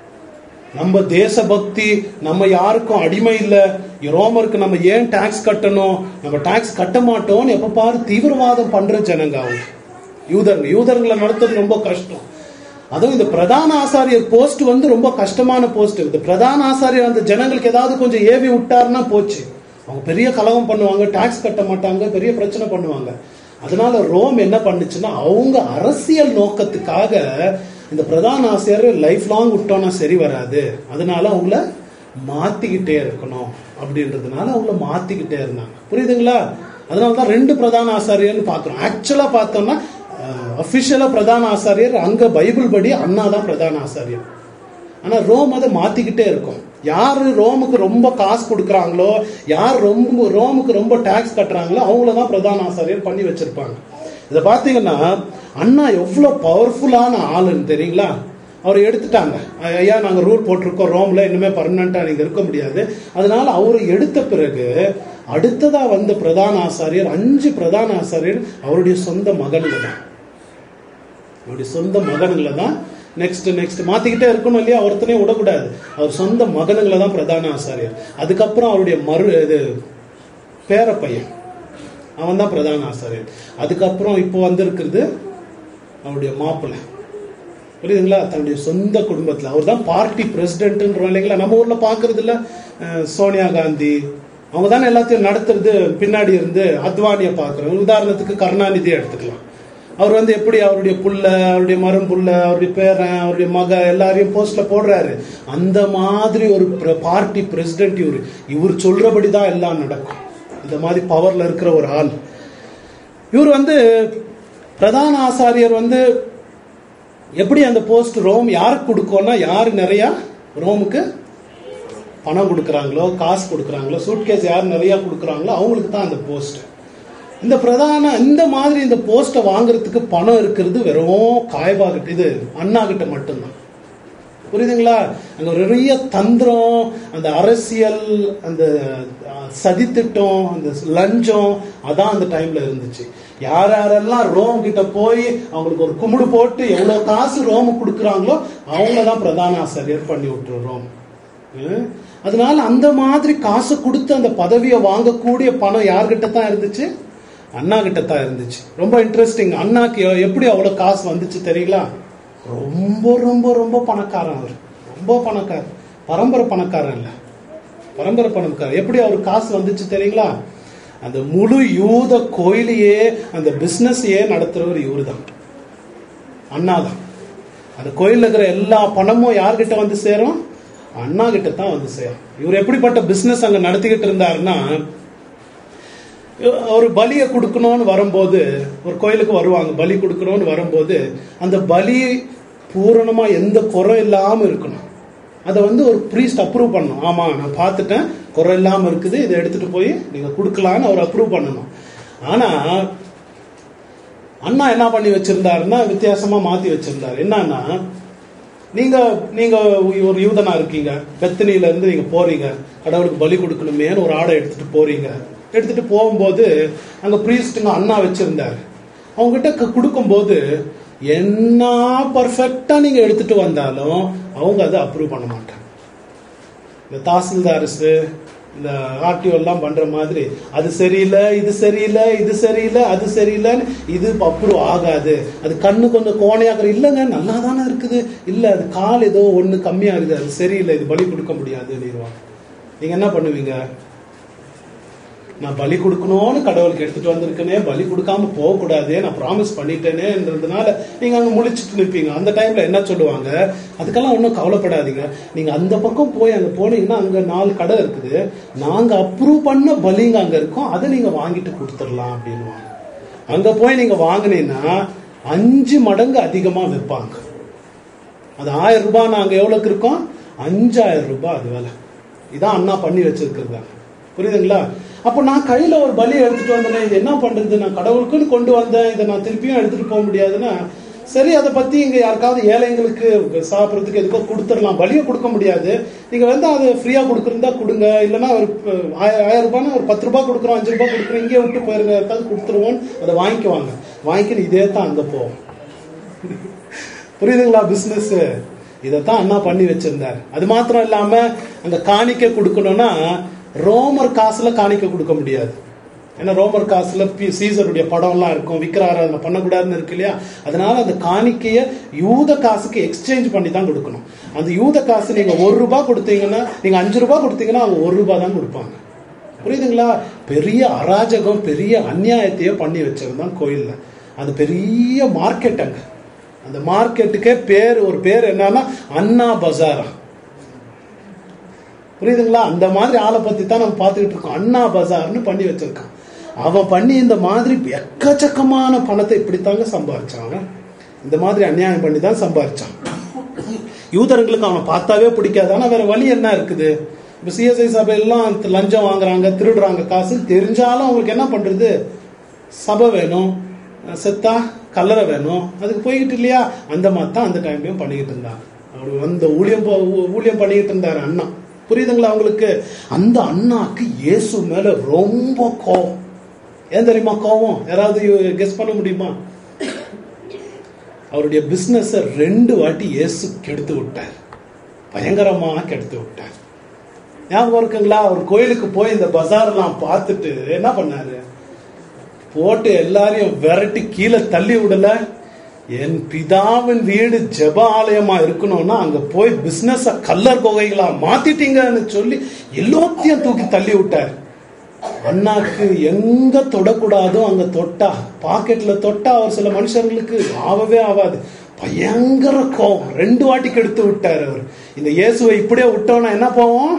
நம்ம தேசபக்தி, நம்ம யாருக்கும் அடிமை இல்ல, ரோமருக்கு நம்ம ஏன் டாக்ஸ் கட்டணும், நம்ம டாக்ஸ் கட்ட மாட்டோம்னு எப்ப பாரு தீவிரவாதம் பண்ற ஜனங்க அவங்க. யூதர்கள் யூதர்களை நடத்துறது ரொம்ப கஷ்டம். அதுவும் இந்த பிரதான ஆசாரியர் போஸ்ட் வந்து ரொம்ப கஷ்டமான போஸ்ட். இந்த பிரதான ஆசாரியர் அந்த ஜனங்களுக்கு ஏதாவது கொஞ்சம் ஏவி விட்டாருன்னா போச்சு. அவங்க பெரிய கலகம் பண்ணுவாங்க, டாக்ஸ் கட்ட மாட்டாங்க, பெரிய பிரச்சனை பண்ணுவாங்க. அதனால ரோம் என்ன பண்ணுச்சுன்னா, அவங்க அரசியல் நோக்கத்துக்காக இந்த பிரதான ஆசிரியர் லைஃப் லாங் விட்டோம்னா சரி வராது, அதனால அவங்கள மாத்திக்கிட்டே இருக்கணும் அப்படின்றதுனால அவங்கள மாத்திக்கிட்டே இருந்தாங்க. புரியுதுங்களா? அதனாலதான் ரெண்டு பிரதான ஆசாரியர்னு பாக்குறோம். ஆக்சுவலா பார்த்தோம்னா அபிஷியலா பிரதான ஆசாரியர் அங்க பைபிள் படி அண்ணா தான் பிரதான ஆசாரியர். ஆனா ரோம் அதை மாத்திக்கிட்டே இருக்கும். யாரு ரோமுக்கு ரொம்ப காசு கொடுக்குறாங்களோ, யார் ரொம்ப ரோமுக்கு ரொம்ப டாக்ஸ் கட்டுறாங்களோ அவங்களதான் பிரதான ஆசாரியர் பண்ணி வச்சிருப்பாங்க. இதை பாத்தீங்கன்னா அண்ணா எவ்வளவு பவர்ஃபுல்லான ஆளுன்னு தெரியுங்களா. அவரை எடுத்துட்டாங்க. ஐயா நாங்க ரூல் போட்டிருக்கோம், ரோம்ல இன்னுமே பர்மனண்டா நீங்க இருக்க முடியாது. அதனால அவரை எடுத்த பிறகு அடுத்ததா வந்த பிரதான ஆசாரியர், அஞ்சு பிரதான ஆசாரியர் அவருடைய சொந்த மகன்கள் தான். அவருடைய சொந்த மகன்களை தான் நெக்ஸ்ட் நெக்ஸ்ட் மாத்திக்கிட்டே இருக்கணும் இல்லையா, ஒருத்தனையும் விடக்கூடாது. அவர் சொந்த மகனுங்களை தான் பிரதான ஆசாரியர். அதுக்கப்புறம் அவருடைய மறு இது பேர பையன், அவன் தான் பிரதான ஆசாரியர். அதுக்கப்புறம் இப்போ வந்திருக்கிறது அவருடைய மாப்பிள்ளை. புரியுதுங்களா? தன்னுடைய சொந்த குடும்பத்தில் அவர் தான் பார்ட்டி பிரசிடென்ட்ன்றோம் இல்லைங்களா. நம்ம ஊர்ல பாக்குறது இல்ல, சோனியா காந்தி அவங்க தானே எல்லாத்தையும் நடத்துறது. பின்னாடி இருந்து அத்வானியை பாக்குறோம். உதாரணத்துக்கு கருணாநிதி எடுத்துக்கலாம். அவர் வந்து எப்படி அவருடைய புள்ள, அவருடைய மரம் புள்ள, அவருடைய பேரன், அவருடைய மக எல்லாரையும் போஸ்ட்ல போடுறாரு. அந்த மாதிரி ஒரு பார்ட்டி பிரசிடென்ட் இவரு. இவர் சொல்றபடிதான் எல்லாம் நடக்கும். இந்த மாதிரி பவர்ல இருக்கிற ஒரு ஆள் இவர். வந்து பிரதான ஆசாரியர் வந்து எப்படி அந்த போஸ்ட் ரோம் யாருக்கு கொடுக்கும்னா, யாரு நிறைய ரோமுக்கு பணம் கொடுக்குறாங்களோ, காசு கொடுக்குறாங்களோ, சூட்கேஸ் யார் நிறைய கொடுக்குறாங்களோ அவங்களுக்கு தான் அந்த போஸ்ட். இந்த பிரதான இந்த மாதிரி இந்த போஸ்ட வாங்குறதுக்கு பணம் இருக்கிறது வெறும் காயபா கிட்ட, இது அண்ணா கிட்ட மட்டும்தான். புரியுதுங்களா? அங்க நிறைய தந்திரம், அந்த அரசியல், அந்த சதித்திட்டம், அந்த லஞ்சம் அதான் அந்த டைம்ல இருந்துச்சு. யார் யாரெல்லாம் ரோம் கிட்ட போய் அவங்களுக்கு ஒரு கும்பிடு போட்டு எவ்வளவு காசு ரோமு கொடுக்குறாங்களோ அவங்களதான் பிரதான ஆசிரியர் பண்ணி விட்டுறோம். அதனால அந்த மாதிரி காசு கொடுத்து அந்த பதவியை வாங்கக்கூடிய பணம் யார்கிட்ட தான் இருந்துச்சு? அண்ணா கிட்ட தான் இருந்துச்சு. ரொம்ப இன்ட்ரெஸ்டிங். அண்ணாக்கு எப்படி அவ்வளவு காசு வந்துச்சு தெரியுங்களா? ரொம்ப ரொம்ப ரொம்ப பணக்காரன் அவர். ரொம்ப பணக்காரன், பரம்பரை பணக்காரன் இல்ல, பரம்பரை பணக்காரன். எப்படி அவருக்கு காசு வந்துச்சு தெரியுங்களா? அந்த முழு யூத கோயிலையே அந்த பிசினஸையே நடத்துறவர் இவரு தான், அண்ணா தான். அந்த கோயில்ல இருக்கிற எல்லா பணமும் யார்கிட்ட வந்து சேரும்? அண்ணா கிட்ட தான் வந்து சேரும். இவர் எப்படிப்பட்ட பிசினஸ் அங்க நடத்திக்கிட்டு இருந்தாருன்னா, ஒரு பலியை கொடுக்கணும்னு வரும்போது, ஒரு கோயிலுக்கு வருவாங்க, பலி கொடுக்கணும்னு வரும்போது அந்த பலி பூரணமா எந்த குறை இல்லாம இருக்கணும். அதை வந்து ஒரு ப்ரீஸ்ட் அப்ரூவ் பண்ணணும். ஆமா நான் பார்த்துட்டேன், குறை இல்லாம இருக்குது, இதை எடுத்துட்டு போய் நீங்க கொடுக்கலான்னு அவர் அப்ரூவ் பண்ணணும். ஆனா அண்ணா என்ன பண்ணி வச்சிருந்தாருன்னா வித்தியாசமா மாத்தி வச்சிருந்தாரு. என்னன்னா, நீங்க நீங்க ஒரு யூதனா இருக்கீங்க, பெத்தனில இருந்து நீங்க போறீங்க, கடவுளுக்கு பலி கொடுக்கணுமேனு ஒரு ஆடை எடுத்துட்டு போறீங்க. எடுத்துட்டு போகும்போது அங்க பிரீஸ்டுங்க அண்ணா வச்சிருந்தாரு. அவங்க கிட்ட கொடுக்கும் போது என்ன பர்ஃபெக்டா நீங்க எடுத்துட்டு வந்தாலும் அவங்க அதை அப்ரூவ் பண்ண மாட்டாங்க. இந்த தாசில்தார்ஸ் இந்த ஆர்டிஓ எல்லாம் பண்ற மாதிரி அது சரியில்லை, இது சரியில்லை, இது சரியில்லை, அது சரியில்லைன்னு இது அப்ரூவ் ஆகாது. அது கண்ணு கொஞ்சம் கோணையாக்குற, இல்லைங்க நல்லா தானே இருக்குது, இல்ல அது கால் ஏதோ ஒண்ணு கம்மியாகுது, அது சரியில்லை, இது பலி கொடுக்க முடியாது. நீங்க என்ன பண்ணுவீங்க? நான் பலி கொடுக்கணும்னு கடவுளுக்கு எடுத்துட்டு வந்திருக்கேனே, பலி கொடுக்காம போக கூடாதே, நான் ப்ராமிஸ் பண்ணிட்டேனேன்றதுனால நீங்க அங்க முழிச்சுட்டு நிற்பீங்க. அந்த டைம்ல என்ன சொல்லுவாங்க, அதுக்கெல்லாம் ஒன்றும் கவலைப்படாதீங்க, நீங்க அந்த பக்கம் போய் அங்க போனீங்கன்னா அங்க நாலு கடை இருக்குது, நாங்க அப்ரூவ் பண்ண பலிங்க அங்க இருக்கோம், அதை நீங்க வாங்கிட்டு கொடுத்துடலாம் அப்படின்வாங்க. அங்க போய் நீங்க வாங்கினீங்கன்னா அஞ்சு மடங்கு அதிகமா விற்பாங்க. அது ஆயிரம் ரூபாய் நாங்க எவ்வளவுக்கு இருக்கோம், அஞ்சாயிரம் ரூபாய் அது வேலை. இதான் அண்ணா பண்ணி வச்சிருக்கிறது. புரியுதுங்களா? அப்ப நான் கையில ஒரு பலி எடுத்துட்டு வந்தேன், இது என்ன பண்றது, நான் கடவுளுக்குன்னு கொண்டு வந்தேன், இதை நான் திருப்பியும் எடுத்துட்டு போக முடியாதுன்னா சரி, அதை பத்தி இங்க யாருக்காவது ஏழைங்களுக்கு சாப்பிட்றதுக்கு எதுக்கோ கொடுத்துடலாம், பலியை கொடுக்க முடியாது, நீங்க வந்து அதை ஃப்ரீயா கொடுக்குறதா கொடுங்க, இல்லைன்னா ஒரு ஆயிரம் ரூபாய்னா ஒரு பத்து ரூபாய் கொடுக்குறோம், அஞ்சு ரூபாய் கொடுக்குறோம், இங்கே விட்டு போயிருங்க, யாருக்காவது கொடுத்துருவோம், அதை வாங்கிக்குவாங்க. வாங்கிக்கணும், இதே தான் அங்க போவோம். புரியுதுங்களா? பிசினஸ் இதைத்தான் அண்ணா பண்ணி வச்சிருந்தாரு. அது மாத்திரம் இல்லாம அங்க காணிக்கை கொடுக்கணும்னா ரோமர் காசுல காணிக்க கொடுக்க முடியாது. ஏன்னா ரோமர் காசுல சீசருடைய படம் எல்லாம் இருக்கும், விக்கிராராதனை பண்ணக்கூடாதுன்னு இருக்கு இல்லையா? அதனால அந்த காணிக்கைய யூத காசுக்கு எக்ஸ்சேஞ்ச் பண்ணி தான் கொடுக்கணும். அந்த யூத காசு நீங்க ஒரு ரூபாய் கொடுத்தீங்கன்னா, நீங்க அஞ்சு ரூபாய் கொடுத்தீங்கன்னா அவங்க ஒரு ரூபாய் தான் கொடுப்பாங்க. புரியுதுங்களா? பெரிய அராஜகம், பெரிய அநியாயத்தையே பண்ணி வச்சிருந்தான் கோயில்ல. அது பெரிய மார்க்கெட். அங்க அந்த மார்க்கெட்டுக்கே பேர், ஒரு பேர் என்னன்னா அண்ணா பஜாரா. புரியுதுங்களா? அந்த மாதிரி ஆளை பத்தி தான் நம்ம பார்த்துக்கிட்டு இருக்கோம். அண்ணா பஜார்னு பண்ணி வச்சிருக்கான். அவன் பண்ணி இந்த மாதிரி எக்கச்சக்கமான பணத்தை இப்படித்தாங்க சம்பாதிச்சான். இந்த மாதிரி அநியாயம் பண்ணி தான் சம்பாதிச்சான். யூதர்களுக்கு அவனை பார்த்தாவே பிடிக்காது. ஆனா வேற வழி என்ன இருக்குது? இப்ப சிஎஸ்ஐ சபையெல்லாம் லஞ்சம் வாங்குறாங்க, திருடுறாங்க, காசு தெரிஞ்சாலும் அவங்களுக்கு என்ன பண்றது? சபை வேணும், செத்தா கல்லறை வேணும், அதுக்கு போய்கிட்டு இல்லையா? அந்த மாதிரி தான் அந்த டைம்லயும் பண்ணிக்கிட்டு இருந்தாங்க. அவர் அந்த ஊழியம் ஊழியம் பண்ணிக்கிட்டு இருந்தாரு அண்ணா. புரியுதுங்களா அவங்களுக்கு? அந்த அண்ணாக்கு இயேசு மேல ரொம்ப கோபம். ஏன் தெரியுமா கோபம்? யாராவது கெஸ் பண்ண முடியுமா? அவருடைய பிசினஸ் ரெண்டு வாட்டி இயேசு கெடுத்து விட்டார், பயங்கரமா கெடுத்து விட்டார். ஞாபகம் இருக்குங்களா? அவர் கோயிலுக்கு போய் இந்த பஜார் எல்லாம் பார்த்துட்டு என்ன பண்ணாரு? போட்டு எல்லாரையும் விரட்டி கீழே தள்ளி விடல. என் பிதாவின் வீடு ஜெப ஆலயமா இருக்கணும்னா அங்க போய் பிசினஸ் கல்லர் குகைகளா மாத்திட்டீங்கன்னு சொல்லி எல்லாத்தையும் தூக்கி தள்ளி விட்டார். அண்ணாக்கு எங்க தொடக்கூடாதோ அங்க தொட்டா, பாக்கெட்ல தொட்டா அவர் சில மனுஷர்களுக்கு ஆகவே ஆகாது. பயங்கர கோபம், ரெண்டு வாட்டிக்கு எடுத்து விட்டார் அவர். இந்த இயேசுவை இப்படியே விட்டோம்னா என்ன போவோம்?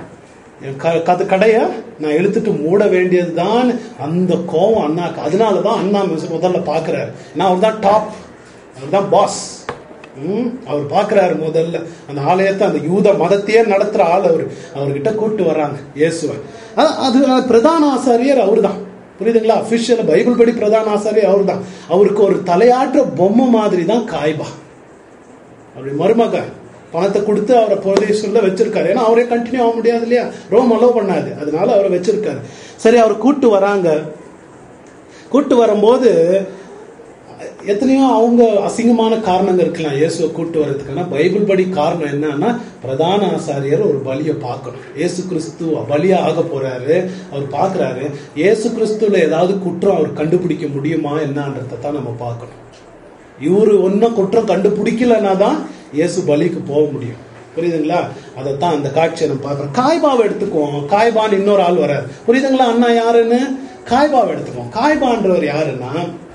கது கடைய நான் இழுத்துட்டு மூட வேண்டியதுதான். அந்த கோவம் அண்ணாக்கு. அதனாலதான் அண்ணா முதல்ல பாக்குறாரு. நான் அவர் தான் டாப், அவர் தான் பாஸ். உம் அவர் பாக்குறாரு முதல்ல அந்த ஆலயத்தை, அந்த யூத மதத்தையே நடத்துற ஆள் அவர். அவர்கிட்ட கூப்பிட்டு வர்றாங்க இயேசுவை. அது பிரதான ஆசாரியர் அவரு தான். புரியுதுங்களா? அபிஷியல் பைபிள் படி பிரதான ஆசாரியர் அவரு தான். அவருக்கு ஒரு தலையாற்ற பொம்மை மாதிரி தான் காய்பா, அவருடைய மருமக. பணத்தை கொடுத்து அவரை பிரதேசத்துல வச்சிருக்காரு. ஏன்னா அவரே கண்டினியூ ஆக முடியாது இல்லையா? ரோம் அலோவ் பண்ணாது, அதனால அவரை வச்சிருக்காரு. சரி, அவர் கூட்டு வராங்க. கூட்டு வரும்போது எத்தனையோ அவங்க அசிங்கமான காரணங்கள் இருக்கலாம் இயேசுவை கூட்டு வர்றதுக்கான. பைபிள் படி காரணம் என்னன்னா, பிரதான ஆசாரியர் ஒரு பலியை பார்க்கணும். இயேசு கிறிஸ்து பலியா ஆக போறாரு, அவர் பாக்குறாரு. இயேசு கிறிஸ்துல ஏதாவது குற்றம் அவர் கண்டுபிடிக்க முடியுமா என்னன்றதை தான் நம்ம பார்க்கணும். இவரு ஒன்னும் குற்றம் கண்டுபிடிக்கலன்னா தான் இயேசு பலிக்கு போக முடியும். புரியுதுங்களா? அதைத்தான் அந்த காட்சியை நம்ம பார்க்கிறோம். காய்பாவை எடுத்துக்குவோம். காய்பான் இன்னொரு ஆள் வர்றாரு. புரியுதுங்களா அண்ணா யாருன்னு? காய்பாவை எடுத்துக்குவோம். காய்பான்றவர் யாருன்னா,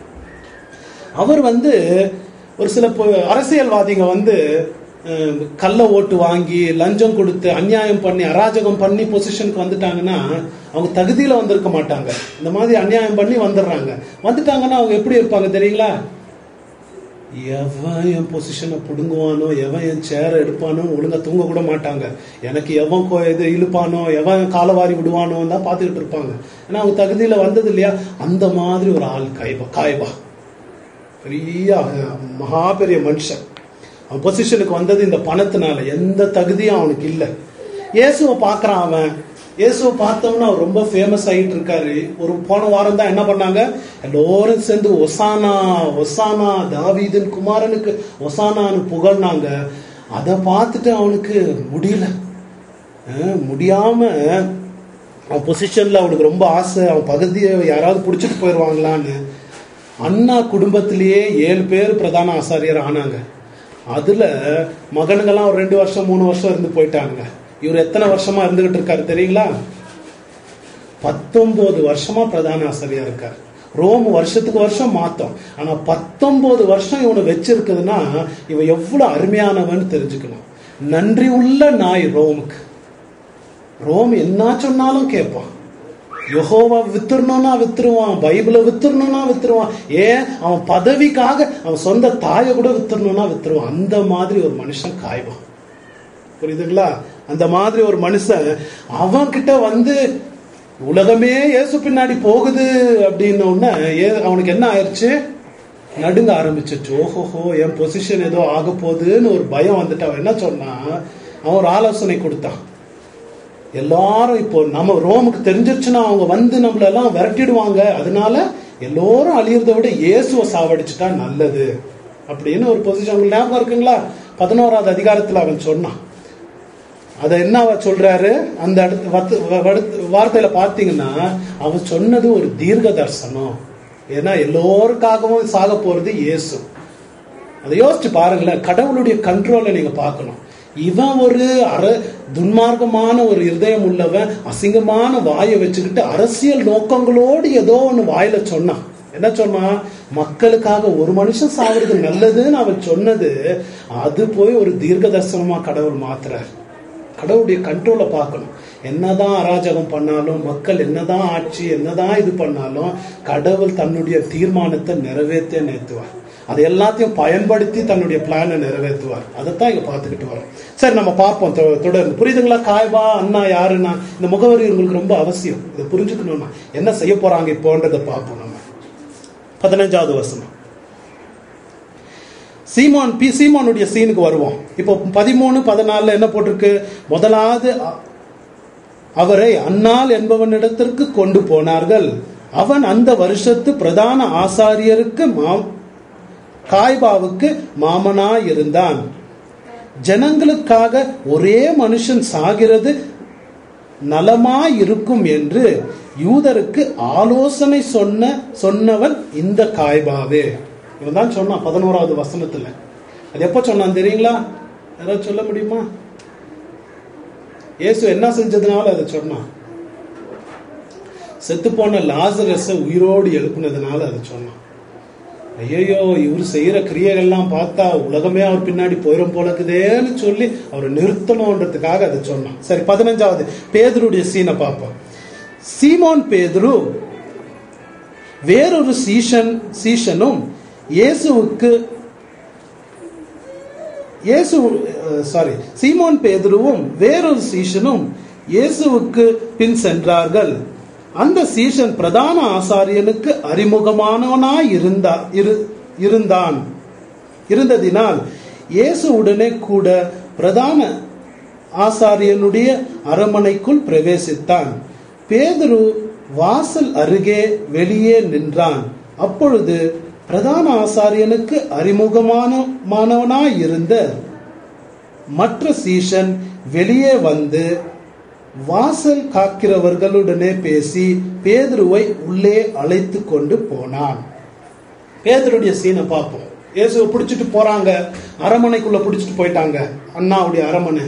அவர் வந்து ஒரு சில அரசியல்வாதிங்க வந்து கள்ள ஓட்டு வாங்கி லஞ்சம் கொடுத்து அநியாயம் பண்ணி அராஜகம் பண்ணி பொசிஷனுக்கு வந்துட்டாங்கன்னா அவங்க தகுதியில வந்திருக்க மாட்டாங்க. இந்த மாதிரி அநியாயம் பண்ணி வந்துடுறாங்க. வந்துட்டாங்கன்னா அவங்க எப்படி இருப்பாங்க தெரியுங்களா? எவன் என் பொசிஷனை பிடுங்குவானோ, எவன் என் சேரை எடுப்பானோ ஒழுங்கா தூங்க கூட மாட்டாங்க. எனக்கு எவன் இது இழுப்பானோ, எவன் காலவாரி விடுவானோ தான் பார்த்துக்கிட்டு இருப்பாங்க. ஏன்னா அவங்க தகுதியில வந்தது இல்லையா. அந்த மாதிரி ஒரு ஆள் காய்பா காய்பா பெரிய மகா பெரிய மனுஷன். அவன் பொசிஷனுக்கு வந்தது இந்த பணத்தினால. எந்த தகுதியும் அவனுக்கு இல்லை. இயேசுவை பார்க்கறான் அவன். இயேசுவை பார்த்தோம்னா அவர் ரொம்ப ஃபேமஸ் ஆகிட்டு இருக்காரு. ஒரு போன வாரம் தான் என்ன பண்ணாங்க, எல்லோரும் சேர்ந்து ஒசானா ஒசானா தாவீதின் குமாரனுக்கு ஒசானான்னு புகழ்னாங்க. அதை பார்த்துட்டு அவனுக்கு முடியல, முடியாம அவன் பொசிஷன்ல அவனுக்கு ரொம்ப ஆசை. அவன் பகுதியை யாராவது பிடிச்சிட்டு போயிடுவாங்களான்னு. அண்ணா குடும்பத்திலேயே ஏழு பேர் பிரதான ஆசாரியர் ஆனாங்க. அதுல மகனுங்கெல்லாம் ஒரு ரெண்டு வருஷம் மூணு வருஷம் இருந்து போயிட்டாங்க. இவர் எத்தனை வருஷமா இருந்துகிட்டு இருக்காரு தெரியுங்களா? பத்தொன்பது வருஷமா பிரதான ஆசிரியா இருக்காரு. ரோம் வருஷத்துக்கு வருஷம் மாத்தம். ஆனா பத்தொன்பது வருஷம் இவனை வச்சிருக்குதுன்னா இவன் எவ்வளவு அருமையானவன்னு தெரிஞ்சுக்கணும். நன்றி உள்ள நாய் ரோமுக்கு. ரோம் என்ன சொன்னாலும் கேட்பான். யெகோவா வித்துறணும்னா வித்துருவான், பைபிளை வித்துறணும்னா வித்துருவான். ஏன் அவன் பதவிக்காக அவன் சொந்த தாயை கூட வித்துறணும்னா வித்துருவான். அந்த மாதிரி ஒரு மனுஷன் காய்வான். புரியுதுங்களா? அந்த மாதிரி ஒரு மனுஷன் அவன் கிட்ட வந்து உலகமே இயேசு பின்னாடி போகுது அப்படின்னு அவனுக்கு என்ன ஆயிடுச்சு, நடுங்க ஆரம்பிச்சிச்சு. ஓஹோஹோ என் பொசிஷன் ஏதோ ஆக போகுதுன்னு ஒரு பயம் வந்துட்டு அவன் என்ன சொன்னா, அவன் ஒரு ஆலோசனை கொடுத்தான். எல்லாரும் இப்போ நம்ம ரோமுக்கு தெரிஞ்சிருச்சுன்னா அவங்க வந்து நம்மள எல்லாம் விரட்டிடுவாங்க, அதனால எல்லோரும் அழியறத விட இயேசுவை சாவடிச்சுட்டா நல்லது அப்படின்னு ஒரு பொசிஷன். ஞாபகம் இருக்குங்களா? பதினோராவது அதிகாரத்துல அவன் சொன்னான். அதை என்ன சொல்றாரு அந்த வார்த்தையில பாத்தீங்கன்னா, அவன் சொன்னது ஒரு தீர்க்க தரிசனம். ஏன்னா எல்லோருக்காகவும் சாக போறது இயேசு. அதை யோசிச்சு பாருங்களேன். கடவுளுடைய கண்ட்ரோலை நீங்க பார்க்கணும். இவன் ஒரு அர துன்மார்க்கமான ஒரு இருதயம் உள்ளவன், அசிங்கமான வாயை வச்சுக்கிட்டு அரசியல் நோக்கங்களோடு ஏதோ ஒண்ணு வாயில சொன்னான். என்ன சொன்னா, மக்களுக்காக ஒரு மனுஷன் சாவுறது நல்லதுன்னு அவன் சொன்னது, அது போய் ஒரு தீர்க்க தரிசனமா கடவுள் மாத்துறார். கடவுளுடைய கண்ட்ரோலை பார்க்கணும். என்னதான் அராஜகம் பண்ணாலும், மக்கள் என்னதான் ஆட்சி என்னதான் இது பண்ணாலும், கடவுள் தன்னுடைய தீர்மானத்தை நிறைவேற்ற நேர்த்துவார். அதை எல்லாத்தையும் பயன்படுத்தி தன்னுடைய பிளானை நிறைவேற்றுவார். அதைத்தான் இங்க பார்த்துக்கிட்டு வரோம். சரி, நம்ம பார்ப்போம் தொடர்ந்து. புரியுதுங்களா? காய்பா அண்ணா யாருன்னா இந்த முகவரி உங்களுக்கு ரொம்ப அவசியம். இதை புரிஞ்சுக்கணும்னா என்ன செய்ய போறாங்க இப்போன்றதை பார்ப்போம். நம்ம பதினஞ்சாவது வசனம் சீமான் பி சீமானுடைய சீனுக்கு வருவோம். இப்போ பதிமூணு பதினாலுல என்ன போட்டிருக்கு? முதலாவது அவரை அன்னாள் என்பவனிடத்திற்கு கொண்டு போனார்கள். அவன் அந்த வருஷத்து பிரதான ஆசாரியருக்கு காய்பாவுக்கு மாமனாய் இருந்தான். ஜனங்களுக்காக ஒரே மனுஷன் சாகிறது நலமாய் இருக்கும் என்று யூதருக்கு ஆலோசனை சொன்ன சொன்னவன் இந்த காய்பாவே. இவன் தான் சொன்னான் பதினோராவது வசனத்துல. அது எப்ப சொன்னான் தெரியுங்களா? யாராவது சொல்ல முடியுமா? இயேசு என்ன செஞ்சதுனால அதை சொன்னான்? செத்து போன லாசரஸ உயிரோடு எழுப்புனதுனால அதை சொன்னான். ஐயோ, இவர் செய்யற கிரியைகள்லாம் பார்த்தா உலகமே அவர் பின்னாடி போயிடும் போலக்குதேன்னு சொல்லி அவரை நிறுத்தணும்ன்றதுக்காக அதை சொன்னான். சரி, பதினஞ்சாவது பேதுருடைய சீனை பார்ப்போம். சீமோன் பேதுரு வேறொரு சீஷன் சீஷனும் இயேசுவுக்கு இயேசு சாரி சீமோன் பேதுருவும் வேறொரு சீஷனும் இயேசுவுக்கு பின் சென்றார்கள். அந்த சீஷன் பிரதான ஆசாரியனுக்கு அறிமுகமானவனாய் இருந்தா இருந்தான் இருந்ததினால் இயேசு உடனே கூட பிரதான ஆசாரியனுடைய அரமனைக்குள் பிரவேசித்தான். பேதுரு வாசல் அருகே வெளியே நின்றான். அப்பொழுது பிரதான ஆசாரியனுக்கு அறிமுகமானவனாய் இருந்த மற்ற சீஷன் வெளியே வந்து வாசல் காக்கிறவர்களுடனே பேசி பேதுருவை உள்ளே அழைத்து கொண்டு போனான். பேதுருடைய சீனை பார்ப்போம். இயேசுவை பிடிச்சிட்டு போறாங்க, அரமனைக்குள்ள பிடிச்சிட்டு போயிட்டாங்க. அண்ணாவுடைய அரமனை.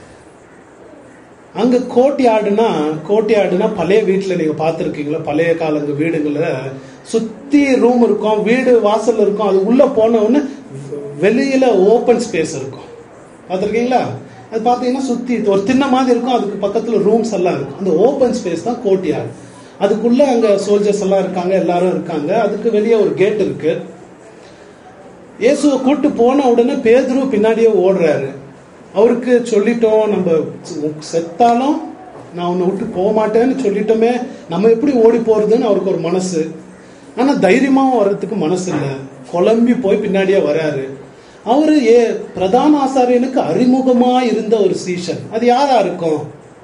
அங்க கோட்டையாடுனா கோட்டையாடுனா பழைய வீட்டுல நீங்க பார்த்துருக்கீங்களா? பழைய காலங்க வீடுங்கள சுத்தி ரூம் இருக்கும், வீடு வாசல் இருக்கும். அது உள்ள போன உடனே வெளியில ஓப்பன் ஸ்பேஸ் இருக்கும். பார்த்துருக்கீங்களா? அது பார்த்தீங்கன்னா சுத்தி ஒரு தின்ன மாதிரி இருக்கும், அதுக்கு பக்கத்துல ரூம்ஸ் எல்லாம் இருக்கும். அந்த ஓப்பன் ஸ்பேஸ் தான் கோட்டையாடு. அதுக்குள்ள அங்க சோல்ஜர்ஸ் எல்லாம் இருக்காங்க, எல்லாரும் இருக்காங்க. அதுக்கு வெளியே ஒரு கேட் இருக்கு. இயேசுவை கூட்டு போன உடனே பேதுரு பின்னாடியே ஓடுறாரு. அவருக்கு சொல்லிட்டோம், நம்ம செத்தாலும் நான் உன்னை விட்டு போக மாட்டேன்னு சொல்லிட்டோமே, நம்ம எப்படி ஓடி போறதுன்னு அவருக்கு ஒரு மனசு. ஆனா தைரியமாவும் வர்றதுக்கு மனசு இல்லை. குழம்பி போய் பின்னாடியே வராரு. அவரு ஏ பிரதான ஆசாரியனுக்கு அறிமுகமா இருந்த ஒரு சீஷன். அது யாரா இருக்கும்?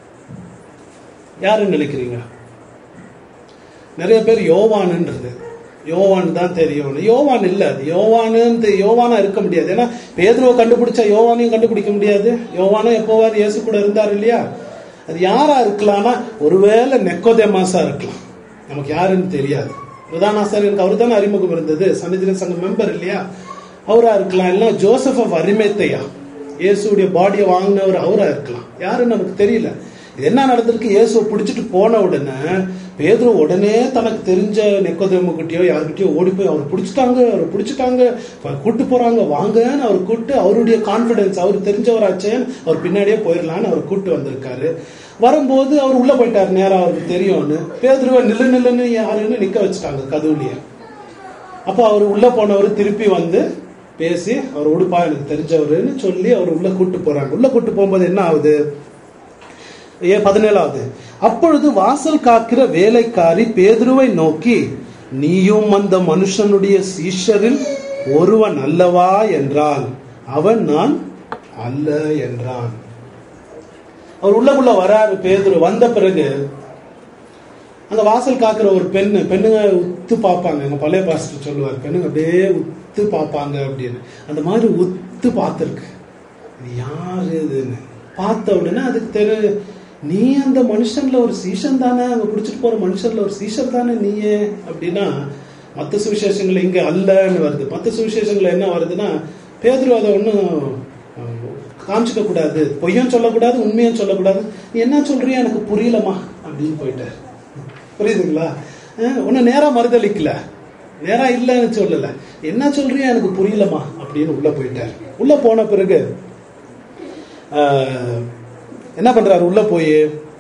யாருன்னு நினைக்கிறீங்க? நிறைய பேர் யோவானுன்றது யோவான் தான் தெரியும். யோவான் இல்ல, அது யோவானு யோவானா இருக்க முடியாது. ஏன்னா பேதுருவை கண்டுபிடிச்சா யோவானையும் கண்டுபிடிக்க முடியாது. யோவானும் எப்போவாது இயேசு கூட இருந்தார் இல்லையா? அது யாரா இருக்கலாம்னா ஒருவேளை நெக்கோதேமாஸா இருக்கலாம். நமக்கு யாருன்னு தெரியாது. பிரதான ஆசாரியனுக்கு அவரு தானே அறிமுகம் இருந்தது, சன்னிதின சங்கம் மெம்பர் இல்லையா? அவரா இருக்கலாம். இல்ல ஜோசப் ஆஃப் அரிமேத்தையா, இயேசுடைய பாடியை வாங்கினவர் அவரா இருக்கலாம். யாருன்னு நமக்கு தெரியல. என்ன நடந்திருக்கு? இயேசுவை பிடிச்சிட்டு போன உடனே பேதுரு உடனே தனக்கு தெரிஞ்ச நெக்கோதேமு கிட்டயோ யாருக்கிட்டயோ ஓடி போய் அவர் பிடிச்சிட்டாங்க, அவர் பிடிச்சிட்டாங்க, கூட்டு போறாங்க, வாங்கன்னு அவர் கூட்டு, அவருடைய கான்பிடன்ஸ், அவர் தெரிஞ்சவராச்சேன்னு அவர் பின்னாடியே போயிடலான்னு அவர் கூட்டு வந்திருக்காரு. வரும்போது அவர் உள்ள போயிட்டாரு, நேரம் அவருக்கு தெரியும்னு. பேதுருவை நில்லு நில்லுன்னு யாருன்னு நிக்க வச்சுட்டாங்க கதவுலயே. அப்போ அவர் உள்ள போனவர் திருப்பி வந்து பேசி அவர் உடுப்பா எனக்கு தெரிஞ்சவருன்னு சொல்லி அவர் உள்ள கூட்டு போறாங்க. உள்ள கூட்டு போகும்போது என்ன ஆகுது? ஏ பதினேழாவது, அப்பொழுது வாசல் காக்கிற வேலைக்காரி பேதுருவை நோக்கி, நீயும் அந்த மனுஷனுடைய சீஷரில் ஒருவன் அல்லவா என்றால், அவன் நான் அல்ல என்றான். அவர் உள்ளக்குள்ள வராரு பேதுரு. வந்த பிறகு அந்த வாசல் காக்கிற ஒரு பெண்ணு, பெண்ணுங்க உத்து பார்ப்பாங்க. எங்க பழைய பாஸ்டர் சொல்லுவார், பெண்ணுங்க அப்படியே உத்து பார்ப்பாங்க அப்படின்னு. அந்த மாதிரி உத்து பார்த்துருக்கு. இது யாரு இதுன்னு பார்த்த உடனே அதுக்கு தெரு, நீ அந்த மனுஷன்ல ஒரு சீஷன் தானே, அங்க குடிச்சிட்டு போற மனுஷன்ல ஒரு சீஷர் தானே நீயே அப்படின்னா. மற்ற சுவிசேஷங்கள் இங்க அல்லன்னு வருது. மற்ற சுவிசேஷங்கள் என்ன வருதுன்னா, பேதுரு அதை ஒன்னும் காமிச்சிக்க கூடாது, பொய்யும் சொல்லக்கூடாது, உண்மையும் சொல்லக்கூடாது. நீ என்ன சொல்றியா எனக்கு புரியலமா அப்படின்னு போயிட்டார். புரியுதுங்களா? ஒன்னும் நேரா மறுதளிக்கல, நேரா இல்லன்னு சொல்லல, என்ன சொல்றியா எனக்கு புரியலமா அப்படின்னு உள்ள போயிட்டார். உள்ள போன பிறகு ஆஹ் என்ன பண்றாரு? உள்ள போய்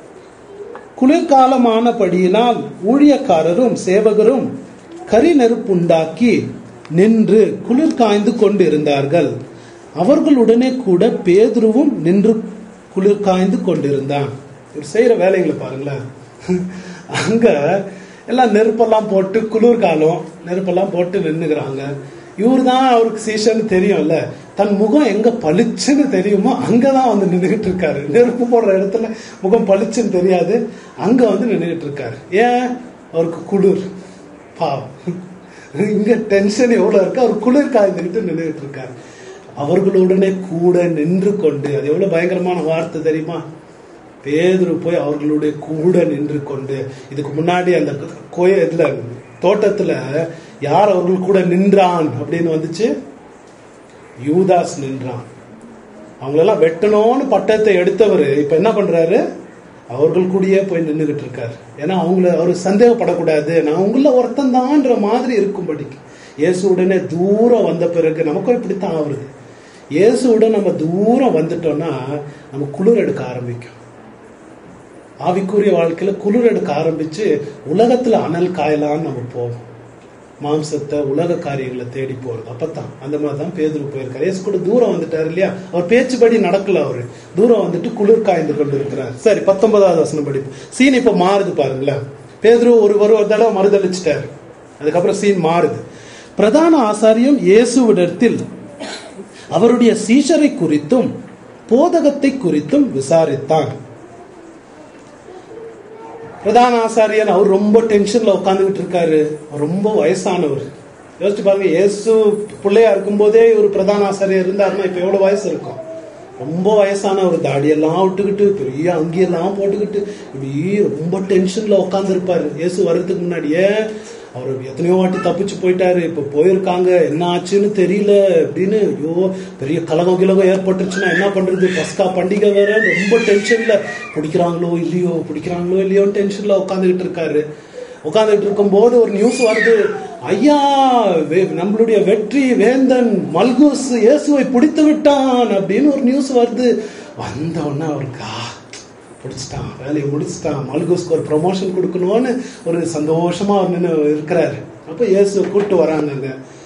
குளிர்காலமானபடியினால் ஊழியக்காரரும் சேவகரும் கரி நெருப்பு உண்டாக்கி நின்று குளிர் காய்ந்து கொண்டு இருந்தார்கள். அவர்களுடனே கூட பேதுருவும் நின்று குளிர் காய்ந்து கொண்டிருந்தான். இவர் செய்யற வேலைகளை பாருங்களேன். அங்க எல்லாம் நெருப்பெல்லாம் போட்டு, குளிர்காலம் நெருப்பெல்லாம் போட்டு நின்னுக்கிறாங்க. இவர் தான் அவருக்கு சீஷன்னு தெரியும்ல, தன் முகம் எங்க பளிச்சுன்னு தெரியுமோ அங்கதான் வந்து நின்றுகிட்டு இருக்காரு. நெருப்பு போடுற இடத்துல முகம் பளிச்சுன்னு தெரியாது, அங்க வந்து நின்றுகிட்டு இருக்காரு. ஏன்? அவருக்கு குளிர். பாவம், இங்க டென்ஷன் எவ்வளவு இருக்கு, அவர் குளிர் காய்ந்துகிட்டு நின்றுகிட்டு இருக்காரு. அவர்களுடனே கூட நின்று கொண்டு, அது எவ்வளவு பயங்கரமான வார்த்தை தெரியுமா? பேதுரு போய் அவர்களுடைய கூட நின்று கொண்டு. இதுக்கு முன்னாடி அந்த கோயில் இதுல தோட்டத்துல யார் அவர்கள் கூட நின்றான் அப்படின்னு வந்துச்சு? யூதாஸ் நின்றான். அவங்களெல்லாம் வெட்டணும்னு பட்டத்தை எடுத்தவர் இப்ப என்ன பண்றாரு? அவர்கள் கூடயே போய் நின்றுகிட்டு இருக்காரு. ஏன்னா அவங்கள அவரு சந்தேகப்படக்கூடாது, நான் உங்கள ஒருத்தன் தான்ற மாதிரி இருக்கும்படிக்கு. இயேசு உடனே தூரம் வந்த பிறகு நமக்கும் இப்படித்தான் ஆகுது. இயேசுடன் நம்ம தூரம் வந்துட்டோம்னா நம்ம குளிர் எடுக்க ஆரம்பிக்கும். ஆவிக்குரிய வாழ்க்கையில குளிர் எடுக்க ஆரம்பிச்சு உலகத்துல அனல் காயலான்னு நம்ம போவோம். மாம்சத்தை, உலக காரியங்களை தேடி போறது. அப்பதான் அந்த மாதிரிதான் பேதுரு போயிருக்காரு. இயேசு கூட தூரம் வந்துட்டாரு இல்லையா? அவர் பேச்சுபடி நடக்கல, அவரு தூரம் வந்துட்டு குளிர் காய்ந்து கொண்டு இருக்கிறார். சரி, பத்தொன்பதாவது வசனம் படிப்பு. சீன் இப்ப மாறுது பாருங்களேன். பேதுரு ஒரு ஒரு தடவை மறுதளிச்சிட்டாரு, அதுக்கப்புறம் சீன் மாறுது. பிரதான ஆசாரியம் இயேசுவிடத்தில் அவருடைய சீஷரை குறித்தும் போதகத்தை குறித்தும் விசாரித்தான். பிரதான ஆசாரியன் அவர் ரொம்ப டென்ஷன்ல உட்காந்துக்கிட்டு இருக்காரு. ரொம்ப வயசானவர். யோசிச்சு பாருங்க, இயேசு பிள்ளையா இருக்கும் போதே ஒரு பிரதான ஆசாரியர் இருந்தாருன்னா இப்ப எவ்வளவு வயசு இருக்கும்? ரொம்ப வயசான ஒரு தாடியெல்லாம் விட்டுக்கிட்டு, பெரிய அங்கியெல்லாம் போட்டுக்கிட்டு, இப்படி ரொம்ப டென்ஷன்ல உட்காந்து இருப்பாரு. இயேசு வர்றதுக்கு முன்னாடியே அவர் எத்தனையோ வாட்டி தப்பிச்சு போயிட்டாரு, இப்ப போயிருக்காங்க, என்ன ஆச்சுன்னு தெரியல அப்படின்னு. ஐயோ, பெரிய கலகம் கிலகம் ஏற்பட்டுருச்சுன்னா என்ன பண்றது? பஸ்கா பண்டிகை வேற, ரொம்ப டென்ஷன்ல, பிடிக்கிறாங்களோ இல்லையோ பிடிக்கிறாங்களோ இல்லையோன்னு டென்ஷன்ல உட்காந்துக்கிட்டு இருக்காரு. உட்காந்துக்கிட்டு இருக்கும் போது ஒரு நியூஸ் வருது, ஐயா நம்மளுடைய வெற்றி வேந்தன் மல்கூஸ் இயேசுவை பிடித்து விட்டான் அப்படின்னு ஒரு நியூஸ் வருது. வந்த உடனே அவருக்கு பிடிச்சிட்டான், வேலையை முடிச்சுட்டான், மல்கூஸ்க்கு ஒரு ப்ரமோஷன் கொடுக்கணும்னு ஒரு சந்தோஷமா அவர் நின்று இருக்கிறாரு. அப்ப இயேசு கூப்பிட்டு வராங்க.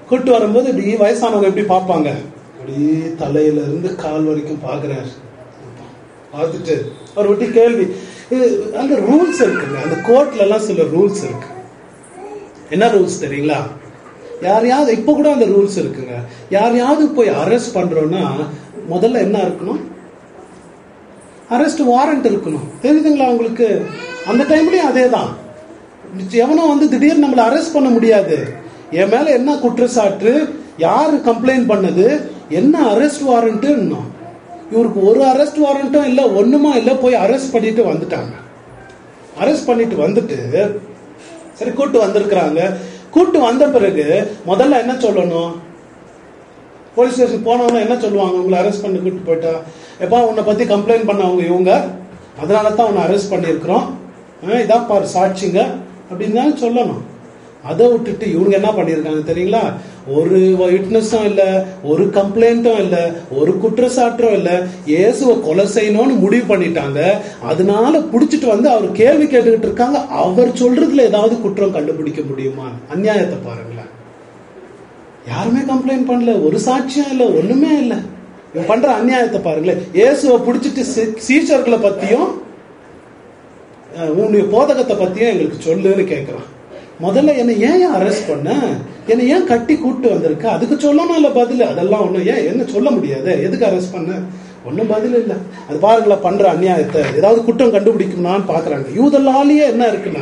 கூட்டு வரும்போது இப்படி வயசானவங்க எப்படி பார்ப்பாங்க, அப்படியே தலையில இருந்து கால் வரைக்கும் பாக்குறாரு. பார்த்துட்டு அவர் விட்டு கேள்வி, அந்த ரூல்ஸ் இருக்குங்க, அந்த கோர்ட்ல எல்லாம் சில ரூல்ஸ் இருக்கு. என்ன ரூல்ஸ் தெரியுங்களா? யாரையாவது இப்ப கூட அந்த ரூல்ஸ் இருக்குங்க. யாரையாவது போய் அரெஸ்ட் பண்றோம்னா முதல்ல என்ன இருக்கணும்? அரெஸ்ட் வாரண்ட் இருக்கணும். தெரியுதுங்களா உங்களுக்கு? அந்த டைம்லயும் அதே தான். எவனும் வந்து திடீர்னு நம்மளை அரெஸ்ட் பண்ண முடியாது. என் மேல என்ன குற்றச்சாட்டு, யாரு கம்ப்ளைண்ட் பண்ணது, என்ன அரெஸ்ட் வாரண்ட். இவருக்கு ஒரு அரெஸ்ட் வாரண்ட்டும் இல்ல, ஒண்ணுமா இல்ல, போய் அரெஸ்ட் பண்ணிட்டு வந்துட்டாங்க. அரெஸ்ட் பண்ணிட்டு வந்துட்டு சரி கூட்டு வந்திருக்கிறாங்க. கூட்டு வந்த பிறகு முதல்ல என்ன சொல்லணும்? போலீஸ் ஸ்டேஷன் போனவங்க என்ன சொல்லுவாங்க? உங்களை அரெஸ்ட் பண்ணி கூட்டு போயிட்டா, எப்பா உன்னை பத்தி கம்ப்ளைண்ட் பண்ணவங்க இவங்க, அதனால தான் உன்னை அரெஸ்ட் பண்ணியிருக்கிறோம், இதான் பாரு சாட்சிங்க அப்படின்னு தான் சொல்லணும். அதை விட்டுட்டு இவங்க என்ன பண்ணியிருக்காங்க தெரியுங்களா? ஒரு விட்னஸும் இல்ல, ஒரு கம்ப்ளைண்ட்டும் இல்ல, ஒரு குற்றச்சாட்டும் இல்ல, இயேசுவை கொலை செய்யணும்னு முடிவு பண்ணிட்டாங்க. அதனால புடிச்சிட்டு வந்து அவர் கேள்வி கேட்டுக்கிட்டு இருக்காங்க. அவர் சொல்றதுல ஏதாவது குற்றம் கண்டுபிடிக்க முடியுமா? அநியாயத்தை பாருங்களேன். யாருமே கம்ப்ளைண்ட் பண்ணல, ஒரு சாட்சியம் இல்ல, ஒண்ணுமே இல்ல. இவன் பண்ற அநியாயத்தை பாருங்களேன். இயேசுவை புடிச்சிட்டு சீஷர்களை பத்தியும் உன்னுடைய போதகத்தை பத்தியும் எங்களுக்கு சொல்லுன்னு கேட்கிறான். முதல்ல என்ன ஏன் அரெஸ்ட் பண்ண, என்ன ஏன் கட்டி கூட்டு வந்திருக்க, அதுக்கு சொல்லணும் இல்ல பதில். அதெல்லாம் ஒண்ணும் ஏன் என்ன சொல்ல முடியாது, எதுக்கு அரெஸ்ட் பண்ண, ஒன்னும் பதில் இல்ல. அது பாருங்களா பண்ற அநியாயத்தை. ஏதாவது குற்றம் கண்டுபிடிக்கணும்னு பாக்குறாங்க. யூதலாலேயே என்ன இருக்குன்னா,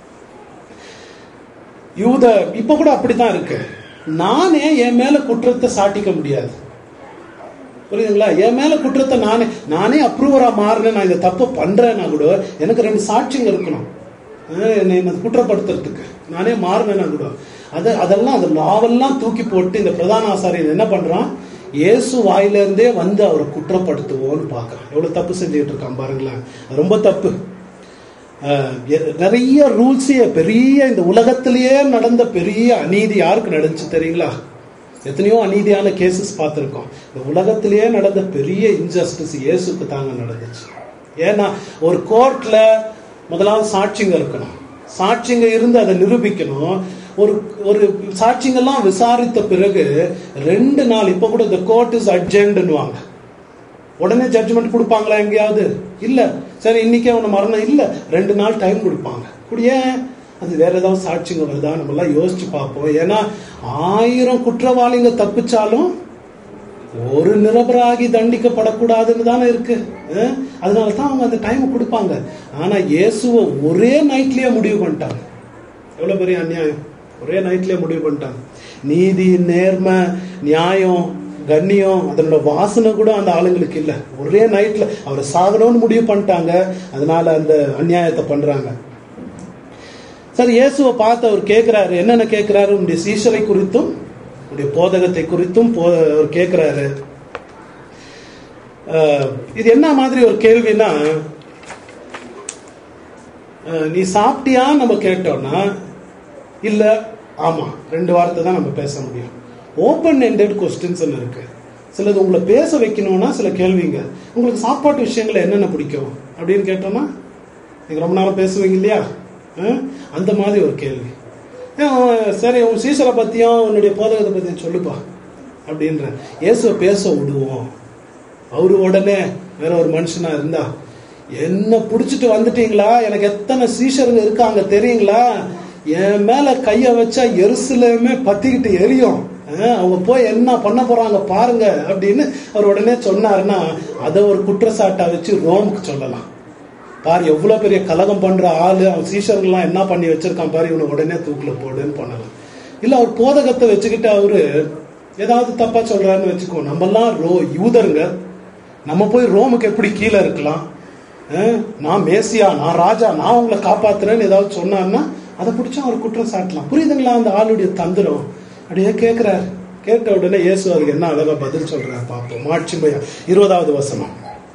யூத இப்ப கூட அப்படித்தான் இருக்கு. நானே என் மேல குற்றத்தை சாட்டிக்க முடியாது. புரியுதுங்களா? என் மேல குற்றத்தை நானே நானே அப்ரூவரா மாறினேன், நான் இந்த தப்பை பண்றேன்னா கூட எனக்கு ரெண்டு சாட்சிங்க இருக்கணும் என்னை குற்றப்படுத்துறதுக்கு. நானே மாறினேன்னா கூட அது அதெல்லாம் அந்த லாவெல்லாம் தூக்கி போட்டு இந்த பிரதான ஆசாரியன் என்ன பண்றான்? இயேசு வாயில இருந்தே வந்து அவரை குற்றப்படுத்துவோன்னு பாக்குறான். எவ்வளவு தப்பு செஞ்சுட்டு இருக்கான் பாருங்களேன். ரொம்ப தப்பு. நிறைய ரூல்ஸ், பெரிய இந்த உலகத்திலேயே நடந்த பெரிய அநீதி யாருக்கு நடந்துச்சு தெரியுங்களா? எத்தனையோ அநீதியான கேசஸ் பார்த்திருக்கோம். இந்த உலகத்திலேயே நடந்த பெரிய இன்ஜஸ்டிஸ் இயேசுக்கு தாங்க நடந்துச்சு. ஏன்னா ஒரு கோர்ட்ல முதலாவது சாட்சிங்க இருக்கணும். சாட்சிங்க இருந்து அதை நிரூபிக்கணும். ஒரு ஒரு சாட்சிங்கெல்லாம் விசாரித்த பிறகு ரெண்டு நாள், இப்ப கூட the court is adjourned, உடனே ஜட்ஜ்மெண்ட் கொடுப்பாங்களா எங்கேயாவது? இல்ல. சரி இன்னைக்கே அவன மரணம் இல்ல, ரெண்டு நாள் டைம் கொடுப்பாங்க. கூடிய அது வேற ஏதாவது சாட்சிங்க வருதா நம்ம எல்லாம் யோசிச்சு பார்ப்போம். ஏன்னா ஆயிரம் குற்றவாளிங்க தப்பிச்சாலும் ஒரு நிரபராகி தண்டிக்கப்படக்கூடாதுன்னு தானே இருக்கு. அதனாலதான் அவங்க அந்த டைம் கொடுப்பாங்க. ஆனா இயேசுவை ஒரே நைட்லயே முடிவு பண்ணிட்டாங்க. எவ்வளவு பெரிய அநியாயம்! ஒரே நைட்லயே முடிவு பண்ணிட்டாங்க. நீதி, நேர்மை, நியாயம், கண்ணியம், அதனோட வாசனை கூட அந்த ஆளுங்களுக்கு இல்ல. ஒரே நைட்ல அவரை சாகணும்னு முடிவு பண்ணிட்டாங்க. அதனால அந்த அநியாயத்தை பண்றாங்க. சரி, இயேசுவை பார்த்து அவர் கேட்கிறாரு. என்னென்ன கேட்கிறாரு? உன்னுடைய சீஷரை குறித்தும் உன்னுடைய போதகத்தை குறித்தும் அவர் கேட்கிறாரு. இது என்ன மாதிரி ஒரு கேள்வினா, நீ சாப்பிட்டியா நம்ம கேட்டோம்னா இல்ல ஆமா ரெண்டு வார்த்தை தான் நம்ம பேச முடியும். ஓப்பன் எண்டட் கொஸ்டின்ஸ் இருக்கு. சிலது உங்களை பேச வைக்கணும்னா சில கேள்விங்க, உங்களுக்கு சாப்பாட்டு விஷயங்களை என்னென்ன பிடிக்கும் அப்படின்னு கேட்டோம்னா நீங்க ரொம்ப நாளா பேசுவீங்க இல்லையா? அந்த மாதிரி ஒரு கேள்வி. சரி, உன் சீசரை பத்தியும் உன்னுடைய போதகத்தை பத்தியும் சொல்லுப்பா அப்படின்ற. இயேசுவை பேச விடுவோம். அவரு உடனே வேற ஒரு மனுஷனா இருந்தா, என்ன புடிச்சிட்டு வந்துட்டீங்களா, எனக்கு எத்தனை சீஷருங்க இருக்காங்க தெரியுங்களா, என் மேல கைய வச்சா எருசலேமே பத்திக்கிட்டு எரியும், அவங்க போய் என்ன பண்ண போறாங்க பாருங்க அப்படின்னு அவர் உடனே சொன்னாருன்னா அதை ஒரு குற்றச்சாட்டா வச்சு ரோமுக்கு சொல்லலாம். பாரு எவ்வளவு பெரிய கலகம் பண்ற ஆளு, அவன் சீஷர்கள்லாம் என்ன பண்ணி வச்சிருக்கான் பாரு, இவனை உடனே தூக்குல போடுன்னு பண்ணலாம். இல்ல அவர் போதகத்தை வச்சுக்கிட்டு அவரு ஏதாவது தப்பா சொல்றாருன்னு வச்சுக்கோ, நம்ம எல்லாம் ரோ யூதருங்க, நம்ம போய் ரோமுக்கு எப்படி கீழே இருக்கலாம், நான் மேசியா, நான் ராஜா, நான் உங்களை காப்பாத்துறேன்னு ஏதாவது சொன்னான்னா அதை பிடிச்சா அவர் குற்றம் சாட்டலாம். புரியுதுங்களா அந்த ஆளுடைய தந்திரம்? அப்படியே கேட்கிறாரு. கேட்ட உடனே இயேசு அதுக்கு என்ன அழகா பதில் சொல்றாரு பார்ப்போம். மாட்சிமையா இருபதாவது வசனம்.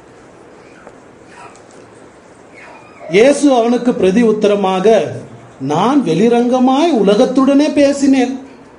இயேசு அவனுக்கு பிரதி உத்தரமாக, நான் வெளிரங்கமாய் உலகத்துடனே பேசினேன்.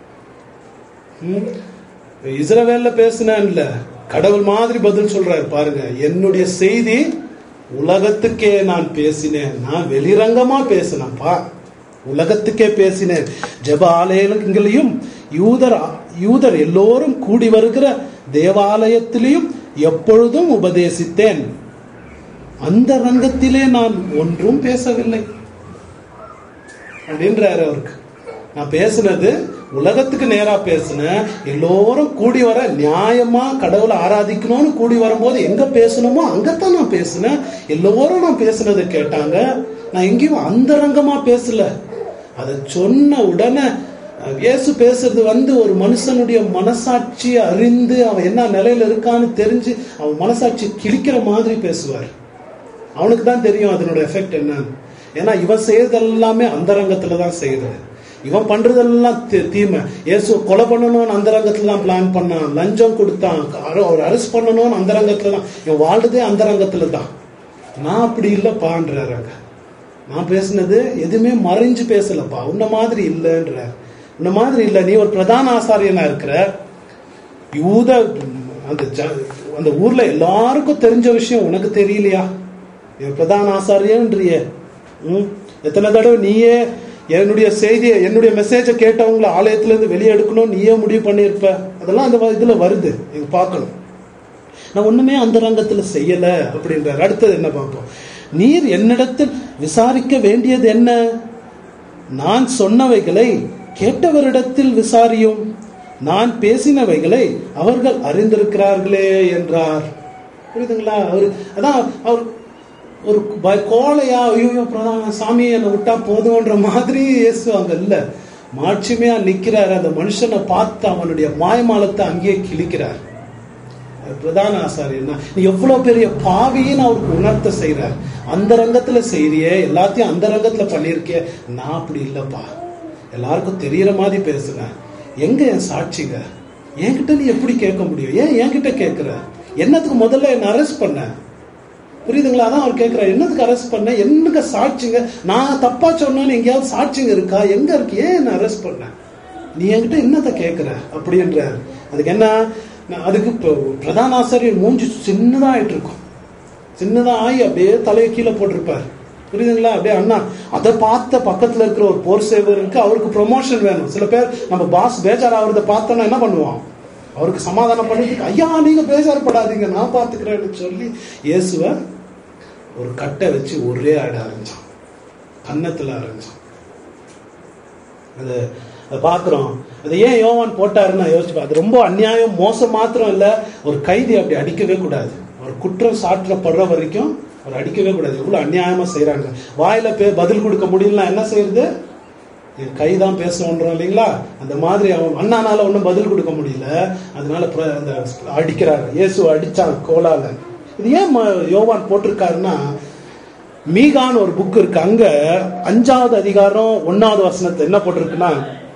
இஸ்ரவேல்ல பேசினேன் இல்ல, கடவுள் மாதிரி பதில் சொல்றாரு பாருங்க. என்னுடைய செய்தி உலகத்துக்கே நான் பேசினேன், நான் வெளிரங்கமா பேசினப்பா, உலகத்துக்கே பேசினேன். ஜெப ஆலயங்களையும் யூதர் யூதர் எல்லோரும் கூடி வருகிற தேவாலயத்திலையும் எப்பொழுதும் உபதேசித்தேன். அந்த ரங்கத்திலே நான் ஒன்றும் பேசவில்லை அப்படின்றாரு அவருக்கு. நான் பேசுனது உலகத்துக்கு நேரா பேசுனேன். எல்லோரும் கூடி வர நியாயமா கடவுளை ஆராதிக்கணும்னு கூடி வரும்போது எங்க பேசணுமோ அங்கத்தான் நான் பேசினேன். எல்லோரும் நான் பேசுனதை கேட்டாங்க. நான் எங்கேயும் அந்தரங்கமா பேசல. அதை சொன்ன உடனே இயேசு பேசுறது வந்து ஒரு மனுஷனுடைய மனசாட்சியை அறிந்து அவன் என்ன நிலையில இருக்கான்னு தெரிஞ்சு அவன் மனசாட்சி கிழிக்கிற மாதிரி பேசுவார். அவனுக்கு தான் தெரியும் அதனோட எஃபெக்ட் என்னன்னு. ஏன்னா இவன் செய்யறது எல்லாமே அந்தரங்கத்துல தான் செய்யுது. இவன் பண்றதெல்லாம் தீமை. இயேசு கொலை பண்ணணும்னு அந்த ரங்கத்துல தான் பிளான் பண்ணான். லஞ்சம் கொடுத்தான், அவர் அரெஸ்ட் பண்ணணும்னு அந்த ரங்கத்துல தான். இவன் வாழ்றதே அந்த ரங்கத்துல தான். நான் அப்படி இல்லப்பான்றாங்க. நான் பேசினது எதுவுமே மறைஞ்சு பேசலப்பா, உன்ன மாதிரி இல்லைன்ற. உன்ன மாதிரி இல்லை, நீ ஒரு பிரதான ஆசாரியனா இருக்கிற. யூத அந்த அந்த ஊர்ல எல்லாருக்கும் தெரிஞ்ச விஷயம் உனக்கு தெரியலையா? பிரதான ஆசாரியன்றிய உம் எத்தனை தடவை நீயே என்னுடைய செய்தியை என்னுடைய மெசேஜை கேட்டவங்களை ஆலயத்துல இருந்து வெளியே எடுக்கணும் நீயே முடிவு பண்ணியிருப்ப. அதெல்லாம் அந்த இதுல வருது, நீங்க பார்க்கணும். நான் ஒண்ணுமே அந்த ரங்கத்துல செய்யல அப்படின்றார். அடுத்தது என்ன பார்ப்போம். நீர் என்னிடத்தில் விசாரிக்க வேண்டியது என்ன? நான் சொன்னவைகளை கேட்டவரிடத்தில் விசாரியும். நான் பேசினவைகளை அவர்கள் அறிந்திருக்கிறார்களே என்றார். புரியுதுங்களா? அவரு அதான் அவர் ஒரு கோலையா ஐயோ பிரதான சாமி என்னை விட்டா போதும்ன்ற மாதிரி இயேசு அங்க இல்ல, மாட்சிமையா நிக்கிறார். அந்த மனுஷனை பார்த்து அவனுடைய மாயமாலத்தை அங்கேயே கிழிக்கிறார். பிரதான ஆசாரியன்னா நீ எவ்வளவு பெரிய பாவின்னு அவருக்கு உணர்த்த செய்யறார். அந்த ரங்கத்துல செய்றியே, எல்லாத்தையும் அந்த ரங்கத்துல பண்ணிருக்கே. நான் அப்படி இல்லப்பா, எல்லாருக்கும் தெரியற மாதிரி பேசுறேன். எங்க என் சாட்சிங்க? என்கிட்ட நீ எப்படி கேட்க முடியும்? ஏன் என்கிட்ட கேட்கிற? என்னத்துக்கு முதல்ல என்ன அரெஸ்ட் பண்ண? புரியுதுங்களா? அதான் அவர் கேட்கிறார், என்னதுக்கு அரெஸ்ட் பண்ண? என்னங்க சாட்சிங்க? நான் தப்பா சொன்னேன்னு எங்கேயாவது சாட்சிங்க இருக்கா? எங்க இருக்கு? ஏன் என்ன அரெஸ்ட் பண்ண? நீ என்கிட்ட என்னத்தை கேட்கிற அப்படின்ற. அதுக்கு என்ன, அதுக்கு பிரதான ஆசாரியர் மூஞ்சி சின்னதா ஆயிட்டு இருக்கும். சின்னதா ஆகி அப்படியே தலையை கீழே போட்டிருப்பார். புரியுதுங்களா? அப்படியே அண்ணா அதை பார்த்த பக்கத்துல இருக்கிற ஒரு போர் சேவருக்கு அவருக்கு ப்ரொமோஷன் வேணும். சில பேர் நம்ம பாஸ் பேஜார் ஆகிறத பார்த்தோன்னா என்ன பண்ணுவான்? அவருக்கு சமாதானம் பண்ணிட்டு ஐயா நீங்க பேசாரப்படாதீங்க நான் பாத்துக்கிறேன்னு சொல்லி இயேசுவ ஒரு கட்டை வச்சு ஒரே ஆட ஆரம்பிச்சான், கன்னத்துல ஆரம்பிச்சான். அது அதை பாக்குறோம். அது ஏன் யோவான் போட்டாருன்னு யோசிச்சு, அது ரொம்ப அநியாயம், மோசம் மாத்திரம் இல்ல, ஒரு கைதி அப்படி அடிக்கவே கூடாது. ஒரு குற்றம் சாற்றப்படுற வரைக்கும் அவர் அடிக்கவே கூடாது. எவ்வளவு அநியாயமா செய்யறாங்க. வாயில பே பதில் கொடுக்க முடியலன்னா என்ன செய்யறது? என் கைதான் பேசுவோன்றோம் இல்லைங்களா? அந்த மாதிரி அவன் அண்ணானால ஒன்றும் பதில் கொடுக்க முடியல, அதனால அந்த அடிக்கிறாரு. இயேசு அடிச்சான் கோலால. இது ஏன் யோவான் போட்டிருக்காருன்னா, மீகான்னு ஒரு புக் இருக்கு, அங்க அஞ்சாவது அதிகாரம் ஒன்னாவது வசனத்துல என்ன போட்டிருக்குன்னா,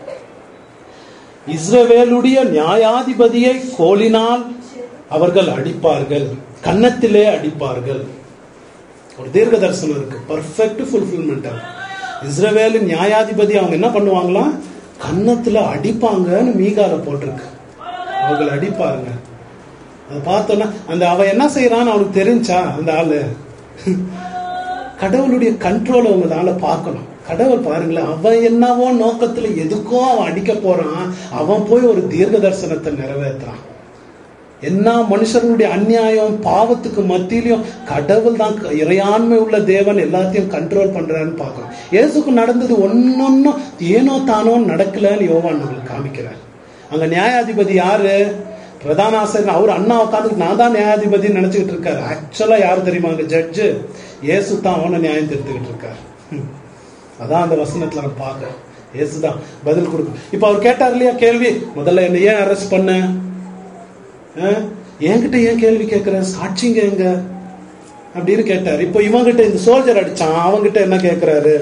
இஸ்ரவேலுடைய நியாயாதிபதியை கோலினால் அவர்கள் அடிப்பார்கள், கன்னத்திலே அடிப்பார்கள். ஒரு தீர்க்க தரிசனம் இருக்கு, பர்ஃபெக்ட் ஃபுல்ஃபில்மெண்ட். இஸ்ரவேலின் நியாயாதிபதி அவங்க என்ன பண்ணுவாங்களாம்? கன்னத்துல அடிப்பாங்கன்னு மீகால போட்டிருக்கு. அவர்கள் அடிப்பாருங்க. அதை பார்த்தோன்னா அந்த அவன் என்ன செய்யறான்னு அவனுக்கு தெரிஞ்சா, அந்த ஆளு கடவுளுடைய கண்ட்ரோல் அவங்க ஆளை பார்க்கணும். கடவுள் பாருங்களேன், அவன் என்னவோ நோக்கத்துல எதுக்கோ அவன் அடிக்க போறான், அவன் போய் ஒரு தீர்க்க தரிசனத்தை நிறைவேற்றுறான். என்ன மனுஷனுடைய அநியாயம் பாவத்துக்கு மத்தியிலையும் கடவுள் தான் இறையாண்மை உள்ள தேவன் எல்லாத்தையும் கண்ட்ரோல் பண்றான்னு பார்க்கணும். இயேசுக்கு நடந்தது ஒன்னொன்னும் ஏனோ தானோ நடக்கலன்னு யோவான் நம்மளுக்கு காமிக்கிறார். அங்க நியாயாதிபதி யாரு? பிரதான ஆசிரியர். அவர் அண்ணா உட்காந்து நான் தான் நியாயாதிபதினு நினைச்சுக்கிட்டு இருக்காரு. ஆக்சுவலா யாரு தெரியுமா? அங்க ஜட்ஜு இயேசு தான் அவனை நியாயம் திருத்துக்கிட்டு இருக்காரு. அதான் அந்த வசனத்துல நம்ம பார்க்கிறோம். இயேசுதான் பதில் கொடுக்கும். இப்ப அவர் கேட்டார் இல்லையா கேள்வி, முதல்ல என்ன ஏன் அரெஸ்ட் பண்ண? என்கிட்ட ஏன் கேள்வி கேட்கிற? சாட்சிங்க எங்க அப்படின்னு கேட்டார். இப்போ இவங்கிட்ட இந்த சோல்ஜர் அடிச்சான், அவங்கிட்ட என்ன கேட்கிறாரு?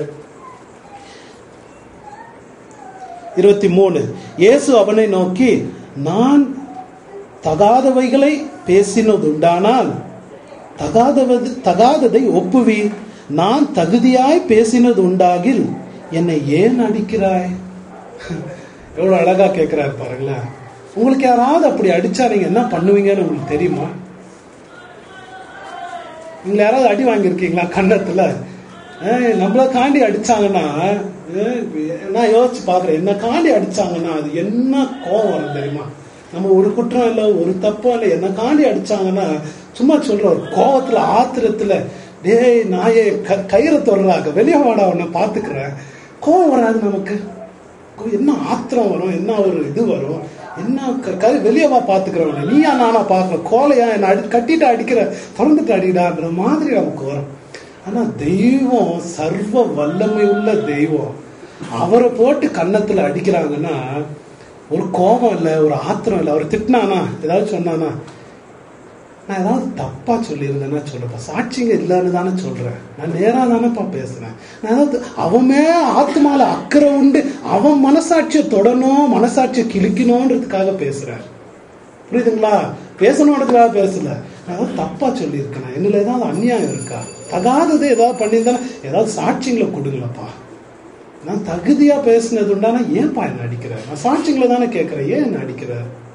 இருபத்தி மூணு இயேசு அவனை நோக்கி, நான் தகாதவைகளை பேசினது உண்டானால் தகாதவது தகாததை ஒப்புவி, நான் தகுதியாய் பேசினது உண்டாகில் என்னை ஏன் அடிக்கிறாய்? எவ்வளவு அழகா கேட்கிறாரு பாருங்களேன். உங்களுக்கு யாராவது அப்படி அடிச்சா நீங்க என்ன பண்ணுவீங்கன்னு உங்களுக்கு தெரியுமா? நீங்க யாராவது அடி வாங்கியிருக்கீங்களா கன்னத்துல? நம்மள காண்டி அடிச்சாங்கன்னா, நான் யோசிச்சு பாக்குறேன், என்ன காண்டி அடிச்சாங்கன்னா அது என்ன கோவம் வரும் தெரியுமா? நம்ம ஒரு குற்றம் இல்லை, ஒரு தப்பும் இல்லை, என்ன காண்டி அடிச்சாங்கன்னா சும்மா சொல்ற ஒரு கோவத்துல ஆத்திரத்துல, டேய் நாயே கயிறை தொடராக வெளியே வாடா உன்னை பாத்துக்கிறேன், கோவம் வராது நமக்கு? என்ன ஆத்திரம் வரும், என்ன ஒரு இது வரும், என்ன வெளியவா பாத்துக்கிறவன, நீயா நானா பாக்கல, கோலையா என்ன அடி கட்டிட்டு அடிக்கிற, திறந்துட்டு அடிடான்ற மாதிரி நமக்கு வரும். ஆனா தெய்வம் சர்வ வல்லமை உள்ள தெய்வம், அவரை போட்டு கன்னத்துல அடிக்கிறாங்கன்னா ஒரு கோபம் இல்லை, ஒரு ஆத்திரம் இல்லை. அவர் திட்டினானா, ஏதாவது சொன்னானா, நான் ஏதாவது தப்பா சொல்லியிருந்தேன்னா சொல்லுப்பா, சாட்சிங்க இல்லைன்னு தானே சொல்றேன், நான் நேரா தானேப்பா பேசுறேன், நான் ஏதாவது அவமே ஆத்மால அக்கறை உண்டு, அவன் மனசாட்சியை தொடணும், மனசாட்சியை கிழிக்கணும்ன்றதுக்காக பேசுறேன். புரியுதுங்களா? பேசணுன்றதுக்காக பேசல, நான் ஏதாவது தப்பா சொல்லியிருக்கேன், என்னல ஏதாவது அநியாயம் இருக்கா, தகாதது ஏதாவது பண்ணியிருந்தாலும் ஏதாவது சாட்சிங்களை கொடுங்களப்பா, நான் தகுதியா பேசினது உண்டானா ஏன்பா என்ன அடிக்கிற, நான் சாட்சிங்களை தானே கேட்கிறேன், ஏன் என்ன அடிக்கிற?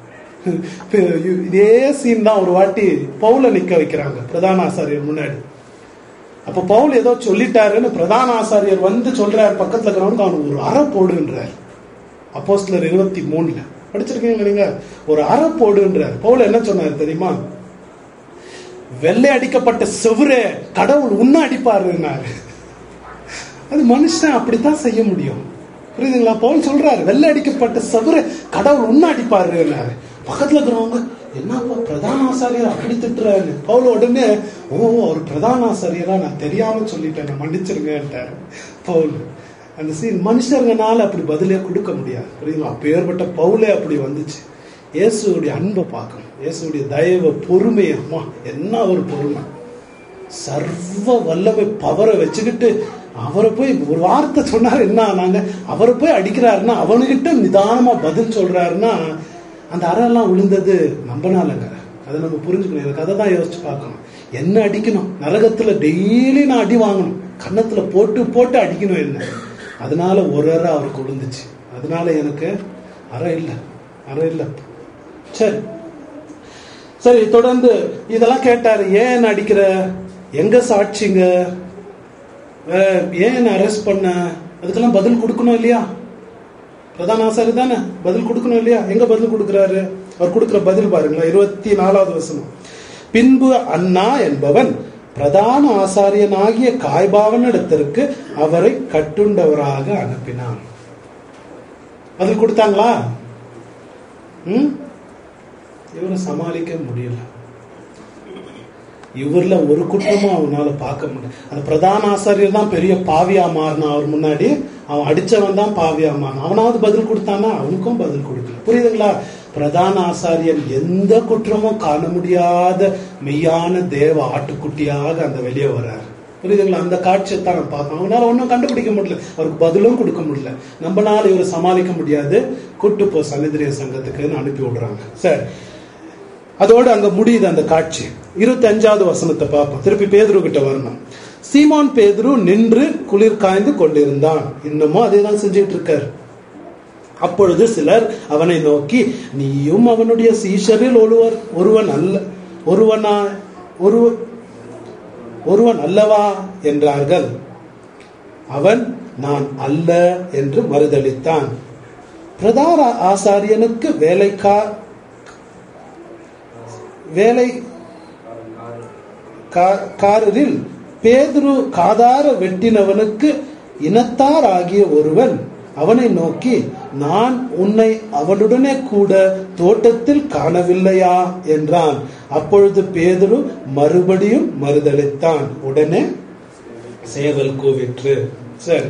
இதே சீன் தான் ஒரு வாட்டி பவுல நிக்க வைக்கிறாங்க பிரதான ஆசாரியர் முன்னாடி. அப்ப பவுல் ஏதோ சொல்லிட்டாருன்னு பிரதான ஆசாரியர் வந்து சொல்றாரு, பக்கத்துல இருக்கிறவனுக்கு அவனுக்கு ஒரு அறை போடுன்றார். அப்போஸ்தலர் இருபத்தி மூணுல படிச்சிருக்கீங்க நீங்க, ஒரு அறை போடுன்றார். பவுல் என்ன சொன்னாரு தெரியுமா? வெள்ளை அடிக்கப்பட்ட செவுரே கடவுள் உன்ன அடிப்பாருன்னாரு. அது மனுஷன் அப்படித்தான் செய்ய முடியும், புரியுதுங்களா? பவுல் சொல்றாரு, வெள்ளை அடிக்கப்பட்ட செவுரே கடவுள் உன்ன அடிப்பாருன்னாரு. பக்கத்துல இருக்கிறவங்க, என்னப்பா பிரதான ஆசாரியர் அப்படி திட்டுறாரு? பவுல் உடனே, ஓ அவர் பிரதான ஆசாரியரா, நான் தெரியாம சொல்லிட்டேன், மன்னிச்சிருங்கன்ட்டாரு பவுல். அந்த சீன் மனுஷங்கனால அப்படி பதிலே கொடுக்க முடியாது, புரியுதுங்களா? அப்பேற்பட்ட பவுலே அப்படி வந்துச்சு. இயேசுடைய அன்பை பார்க்கணும், இயேசுடைய தயவு, பொறுமையம்மா, என்ன ஒரு பொறுமை, சர்வ வல்லமை பவரை வச்சுக்கிட்டு அவரை போய் ஒரு வார்த்தை சொன்னாரு என்ன ஆனாங்க, அவரை போய் அடிக்கிறாருன்னா, அவனுகிட்ட நிதானமா பதில் சொல்றாருன்னா, அந்த அறையெல்லாம் விழுந்தது நம்பனாலங்க. அதை நம்ம புரிஞ்சுக்கணும், எனக்கு அதை தான் யோசிச்சு பார்க்கணும். என்ன அடிக்கணும், நரகத்துல டெய்லி நான் அடி வாங்கணும், கன்னத்துல போட்டு போட்டு அடிக்கணும் என்ன, அதனால ஒரு அறை அவருக்கு விழுந்துச்சு, அதனால எனக்கு அறை இல்லை, அறை இல்லை. சரி சரி தொடர்ந்து இதெல்லாம் கேட்டாரு, ஏன் அடிக்கிற, எங்க சாட்சிங்க, ஏன் அரெஸ்ட் பண்ண, அதுக்கெல்லாம் பதில் கொடுக்கணும் இல்லையா? பிரதான ஆசாரி தானே, பதில் கொடுக்கணும் இல்லையா? எங்க பதில் கொடுக்கிறாரு? அவர் கொடுக்கிற பதில் பாருங்களா, இருபத்தி நாலாவது வசனம். பின்பு அண்ணா என்பவன் பிரதான ஆசாரியனாகிய காய்பாவன் இடத்திற்கு அவரை கட்டுண்டவராக அனுப்பினான். பதில் கொடுத்தாங்களா? ம் இவரை சமாளிக்க முடியல, இவர்ல ஒரு குற்றமும் அவனால பார்க்க முடியல. அந்த பிரதான ஆசாரியர் தான் பெரிய பாவியா மாறினான், அவர் முன்னாடி அவன் அடிச்சவன் தான் பாவியா மாறினான். அவனாவது பதில் கொடுத்தானா? அவனுக்கும் பதில் கொடுக்கல. புரியுதுங்களா? பிரதான ஆசாரியர் எந்த குற்றமும் காண முடியாத மெய்யான தேவ ஆட்டுக்குட்டியாக அந்த வெளியே வர்றாரு. புரியுதுங்களா? அந்த காட்சியை தான் பார்க்கணும். அவனால ஒன்றும் கண்டுபிடிக்க முடியல, அவருக்கு பதிலும் கொடுக்க முடியல. நம்மனால இவரை சமாளிக்க முடியாது, கூட்டு போ சன்னிதிரிய சங்கத்துக்குன்னு அனுப்பி விடுறாங்க. சரி, அதோடு அங்க முடியுது அந்த காட்சி. இருபத்தி அஞ்சாவது வசனத்தை பார்ப்போம். திருப்பி பேதுரு கிட்ட வரணும். சீமான் பேதுரு நின்று குளிர் காய்ந்து கொண்டிருந்தான். இன்னமும் அதே தான் செஞ்சுட்டு இருக்காரு. அப்பொழுது சிலர் அவனை நோக்கி, நீயும் அவனுடைய சீஷரில் ஒருவர் ஒருவன் அல்ல ஒருவனா ஒரு ஒருவன் அல்லவா என்றார்கள். அவன் நான் அல்ல என்று மறுதளித்தான். பிரதான ஆசாரியனுக்கு வேலைக்கா வேலை காரரில் பேதுரு காதார வெட்டினவனுக்கு இனத்தார் ஆகிய ஒருவன் அவனை நோக்கி, நான் உன்னை அவனுடனே கூட தோட்டத்தில் காணவில்லையா என்றான். அப்பொழுது பேதுரு மறுபடியும் மறுதளித்தான். உடனே சேவல் கூவிற்று. சரி,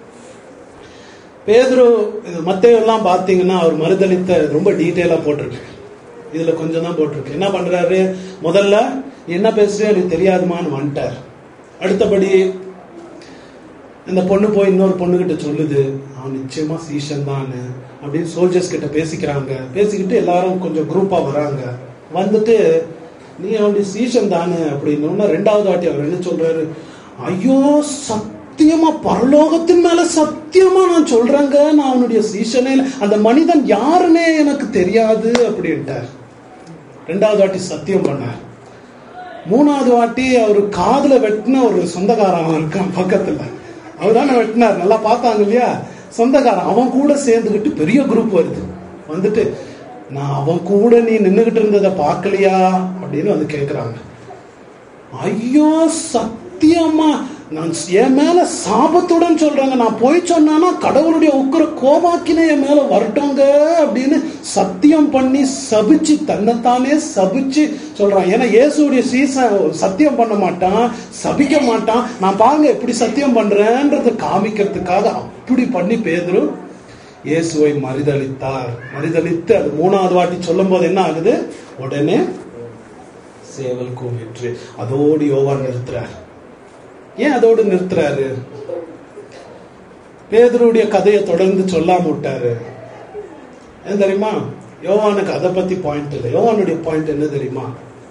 பேதுரு மத்தேயு எல்லாம் பார்த்தீங்கன்னா அவர் மறுதளித்த ரொம்ப டீட்டெயிலா போட்டிருக்கு, இதுல கொஞ்சம் தான் போட்டிருக்கு. என்ன பண்றாரு? முதல்ல என்ன பேசுறே எனக்கு தெரியாதுமான்னு வந்துட்டார். அடுத்தபடி இந்த பொண்ணு போய் இன்னொரு பொண்ணு கிட்ட சொல்லுது, அவன் நிச்சயமா சீஷன் தான் அப்படின்னு சோல்ஜர்ஸ் கிட்ட பேசிக்கிறாங்க. பேசிக்கிட்டு எல்லாரும் கொஞ்சம் குரூப்பா வராங்க. வந்துட்டு நீ அவனுடைய சீஷன் தானே அப்படின்னு ரெண்டாவது வாட்டி அவர் என்ன சொல்றாரு, ஐயோ சத்தியமா பரலோகத்தின் மேல சத்தியமா நான் சொல்றேங்க, நான் அவனுடைய சீஷனே, அந்த மனிதன் யாருன்னே எனக்கு தெரியாது அப்படின்ட்டார். ரெண்டாவது வாட்டி சத்தியம் பண்ணார். மூணாவது வாட்டி அவரு காதுல வெட்டின ஒரு சொந்தக்காரன் இருக்கான் பக்கத்துல, அவர் தானே வெட்டினார், நல்லா பார்த்தாங்க இல்லையா சொந்தக்காரன். அவன் கூட சேர்ந்துக்கிட்டு பெரிய குரூப் வருது, வந்துட்டு நான் அவன் கூட நீ நின்றுகிட்டு இருந்ததை பார்க்கலையா அப்படின்னு வந்து கேட்கிறாங்க. ஐயோ சத்தியமா நான் என் மேல சாபத்துடன் சொல்றாங்க, நான் போய் சொன்னா கடவுளுடைய உக்கிர கோபாக்கின என் மேல வரட்டோங்க அப்படின்னு சத்தியம் பண்ணி சபிச்சு தன்னைத்தானே சபிச்சு சொல்றான். ஏன்னா இயேசுடைய சீசன் சத்தியம் பண்ண மாட்டான், சபிக்க மாட்டான். நான் பாருங்க எப்படி சத்தியம் பண்றேன்றதை காமிக்கிறதுக்காக அப்படி பண்ணி பேதுரு இயேசுவை மறுதளித்தார். மறுதளித்து அது மூணாவது வாட்டி சொல்லும் போது என்ன ஆகுது, உடனே சேவல் கூவிற்று. அதோடு யோவான் நிறுத்துறார். ஏன் அதோடு நிறுத்துறாரு? பேதுருடைய கதையை தொடர்ந்து சொல்லாம விட்டாரு. ஏன் தெரியுமா? யோவானுக்கு அதை பத்தி பாயிண்ட் இல்லை. யோவானுடைய பாயிண்ட் என்ன தெரியுமா?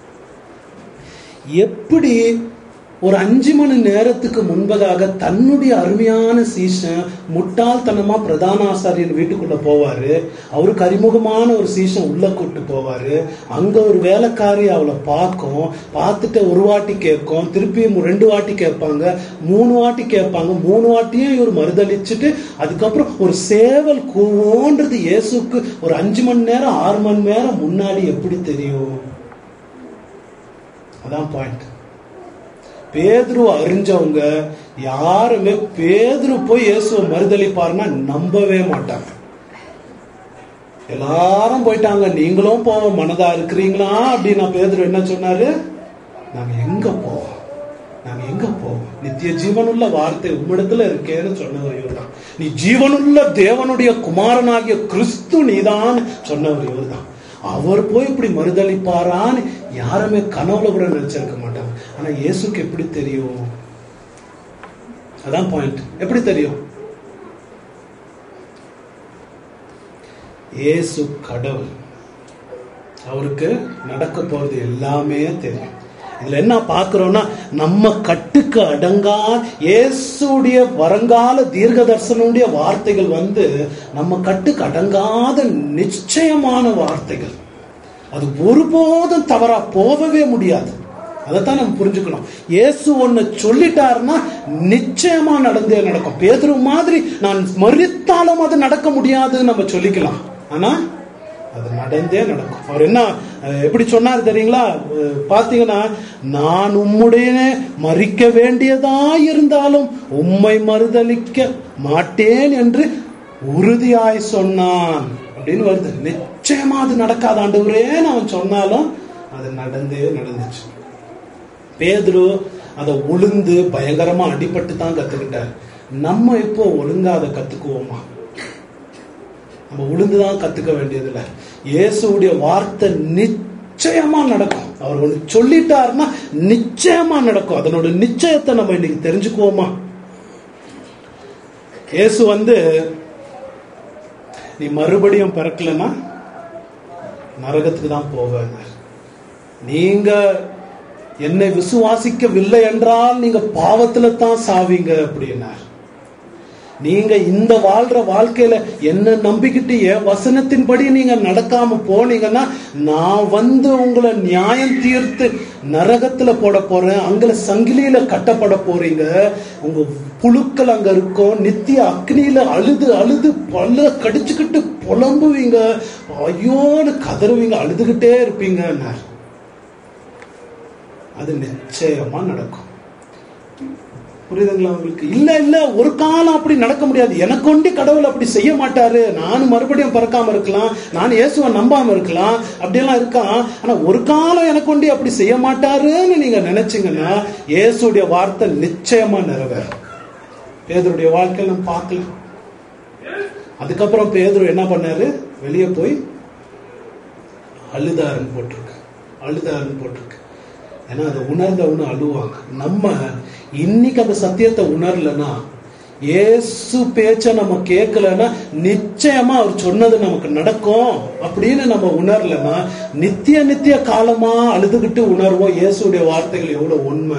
எப்படி ஒரு அஞ்சு மணி நேரத்துக்கு முன்பதாக தன்னுடைய அருமையான சீசன் முட்டாள்தனமா பிரதான ஆசாரியர் வீட்டுக்குள்ள போவாரு, அவருக்கு அறிமுகமான ஒரு சீசன் உள்ள கூட்டு போவாரு, அங்க ஒரு வேலைக்காரி அவளை பார்க்கும், பார்த்துட்டு ஒரு வாட்டி கேட்கும், திருப்பியும் ரெண்டு வாட்டி கேட்பாங்க, மூணு வாட்டி கேட்பாங்க, மூணு வாட்டியும் இவர் மறுதளிச்சுட்டு அதுக்கப்புறம் ஒரு சேவல் கூவோன்றது இயேசுக்கு ஒரு அஞ்சு மணி நேரம் ஆறு மணி நேரம் முன்னாடி எப்படி தெரியும்? அதான் பாயிண்ட். பேதுரு அறிஞ்சவங்க யாருமே பேதுரு போய் இயேசுவை மறுதளிப்பாருன்னா நம்பவே மாட்டாங்க. எல்லாரும் போயிட்டாங்க, நீங்களும் போக மனதா இருக்கிறீங்களா அப்படின்னா பேதுரு என்ன சொன்னாரு? நாங்க எங்க போவோம், நாங்க எங்க போவோம், நித்திய ஜீவனுள்ள வார்த்தை உம்மிடத்துல இருக்கேன்னு சொன்னவர் இவர் தான். நீ ஜீவனுள்ள தேவனுடைய குமாரனாகிய கிறிஸ்து நீதான் சொன்னவர் இவர் தான். அவர் போய் இப்படி மறுதளிப்பாரான்னு யாருமே கனவுல கூட நினைச்சிருக்க மாட்டாங்க. ஆனா இயேசுக்கு எப்படி தெரியும்? அதான் பாயிண்ட். எப்படி தெரியும்? இயேசு கடவுள், அவருக்கு நடக்க போறது எல்லாமே தெரியும். இதுல என்ன பாக்குறோம்னா, நம்ம கட்டுக்கு அடங்கா இயேசுடைய வருங்கால தீர்க்க தரிசனுடைய வார்த்தைகள் வந்து நம்ம கட்டுக்கு அடங்காத நிச்சயமான வார்த்தைகள். அது ஒருபோதும் தவறா போகவே முடியாது. அதைத்தான் நம்ம புரிஞ்சுக்கணும். இயேசு ஒன்னு சொல்லிட்டாருன்னா நிச்சயமா நடந்தே நடக்கும். பேதுரு மாதிரி நான் மறித்தாலும் அது நடக்க முடியாதுன்னு நம்ம சொல்லிக்கலாம், ஆனா அது நடந்தே நடக்கும். அவர் என்ன எப்படி சொன்னார் தெரியுங்களா? பாத்தீங்கன்னா, நான் உம்முடைய மறிக்க வேண்டியதா இருந்தாலும் உம்மை மறுதளிக்க மாட்டேன் என்று உறுதியாய் சொன்னான் அப்படின்னு வருது. நிச்சயமா அது நடக்காத ஆண்டவரேன்னு அவன் சொன்னாலும் அது நடந்தே நடந்துச்சு. பேதுரு அதை உளுந்து பயங்கரமா அடிபட்டு தான் கத்துக்கிட்டார். நம்ம இப்போ ஒழுங்கா அதை கத்துக்குவோமா? நம்ம உளுந்துதான் கத்துக்க வேண்டியது இல்லை. இயேசுடைய வார்த்தை நிச்சயமா நடக்கும். அவர் ஒண்ணு சொல்லிட்டாருன்னா நிச்சயமா நடக்கும். அதனோட நிச்சயத்தை நம்ம இன்னைக்கு தெரிஞ்சுக்குவோமா? இயேசு வந்து, நீ மறுபடியும் பிறக்கலன்னா நரகத்துக்கு தான் போவாங்க, நீங்க என்னை விசுவாசிக்கவில்லை என்றால் நீங்க பாவத்துல தான் சாவீங்க அப்படின்னார். நீங்க இந்த வாழ்ற வாழ்க்கையில என்ன நம்பிக்கிட்டு என் வசனத்தின்படி நீங்க நடக்காம போனீங்கன்னா நான் வந்து உங்களை நியாயம் தீர்த்து நரகத்துல போட போறேன், அங்க சங்கிலியில கட்டப்பட போறீங்க, உங்க புழுக்கள் அங்க இருக்கும், நித்திய அக்னியில அழுது அழுது பல்ல கடிச்சுக்கிட்டு புலம்புவீங்க, ஐயோன்னு கதறுவீங்க, அழுதுகிட்டே இருப்பீங்க. அது நிச்சயமா நடக்கும். புரியுதுங்களா உங்களுக்கு? இல்ல இல்ல ஒரு காலம் அப்படி நடக்க முடியாது, எனக்கு ஒண்டி கடவுள் அப்படி செய்ய மாட்டாரு, நானும் மறுபடியும் பிறக்காம இருக்கலாம், நான் இயேசுவை நம்பாம இருக்கலாம், அப்படியெல்லாம் இருக்கான், ஆனா ஒரு காலம் எனக்கு ஒண்டி அப்படி செய்ய மாட்டாருன்னு நீங்க நினைச்சீங்கன்னா இயேசுடைய வார்த்தை நிச்சயமா நிறைவேறும். பேதுருடைய வாழ்க்கையில் நம்ம பார்க்கலாம். அதுக்கப்புறம் பேதுரு என்ன பண்ணாரு? வெளியே போய் அழுதாருன்னு போட்டிருக்கு, அழுதாருன்னு போட்டிருக்கு. ஏன்னா அதை உணர்ந்தவனு அழுவாங்க. நம்ம இன்னைக்கு அந்த சத்தியத்தை உணரலன்னா, இயேசு பேச்ச நம்ம கேட்கலன்னா நிச்சயமா அவர் சொன்னது நமக்கு நடக்கும் அப்படின்னு நம்ம உணரலன்னா நித்திய நித்திய காலமா அழுதுகிட்டு உணர்வோம் இயேசுடைய வார்த்தைகள் எவ்வளவு உண்மை.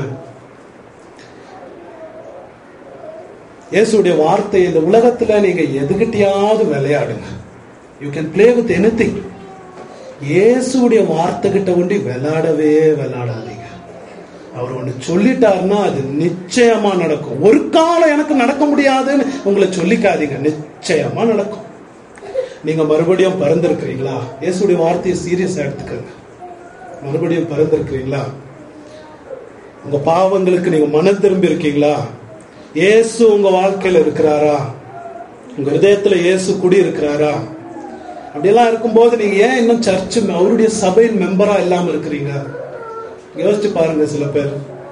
இயேசுடைய வார்த்தை இந்த உலகத்துல நீங்க எதுகிட்டயாவது விளையாடுங்க, you can play with anything. இயேசுடைய வார்த்தை கிட்ட ஒண்டி விளையாடவே விளையாடாதீங்க. அவர் ஒண்ணு சொல்லிட்டாருன்னா அது நிச்சயமா நடக்கும். ஒரு காலம் எனக்கு நடக்க முடியாதுன்னு உங்களை சொல்லிக்காதீங்க, நிச்சயமா நடக்கும். நீங்க மறுபடியும் பிறந்திருக்கிறீங்களா? இயேசுடைய வார்த்தையை சீரியஸா எடுத்துக்கங்க. மறுபடியும் பிறந்திருக்கிறீங்களா? உங்க பாவங்களுக்கு நீங்க மனம் திரும்பி இருக்கீங்களா? இயேசு உங்க வாழ்க்கையில இருக்கிறாரா? உங்க இதயத்துல இயேசு குடி இருக்கிறாரா? அப்படியெல்லாம் இருக்கும்போது நீங்க ஏன் இன்னும் சர்ச் அவருடைய சபையின் மெம்பரா இல்லாம இருக்கிறீங்க? யோசிச்சு பாருங்க. சில பேர்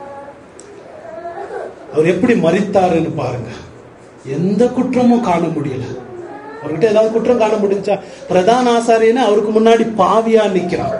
அவர் எப்படி மரித்தாருன்னு பாருங்க. எந்த குற்றமும் காண முடியல. அவர்கிட்ட ஏதாவது குற்றம் காண முடிஞ்சா? பிரதான ஆசாரியன்னு அவருக்கு முன்னாடி பாவியா நிக்கிறான்,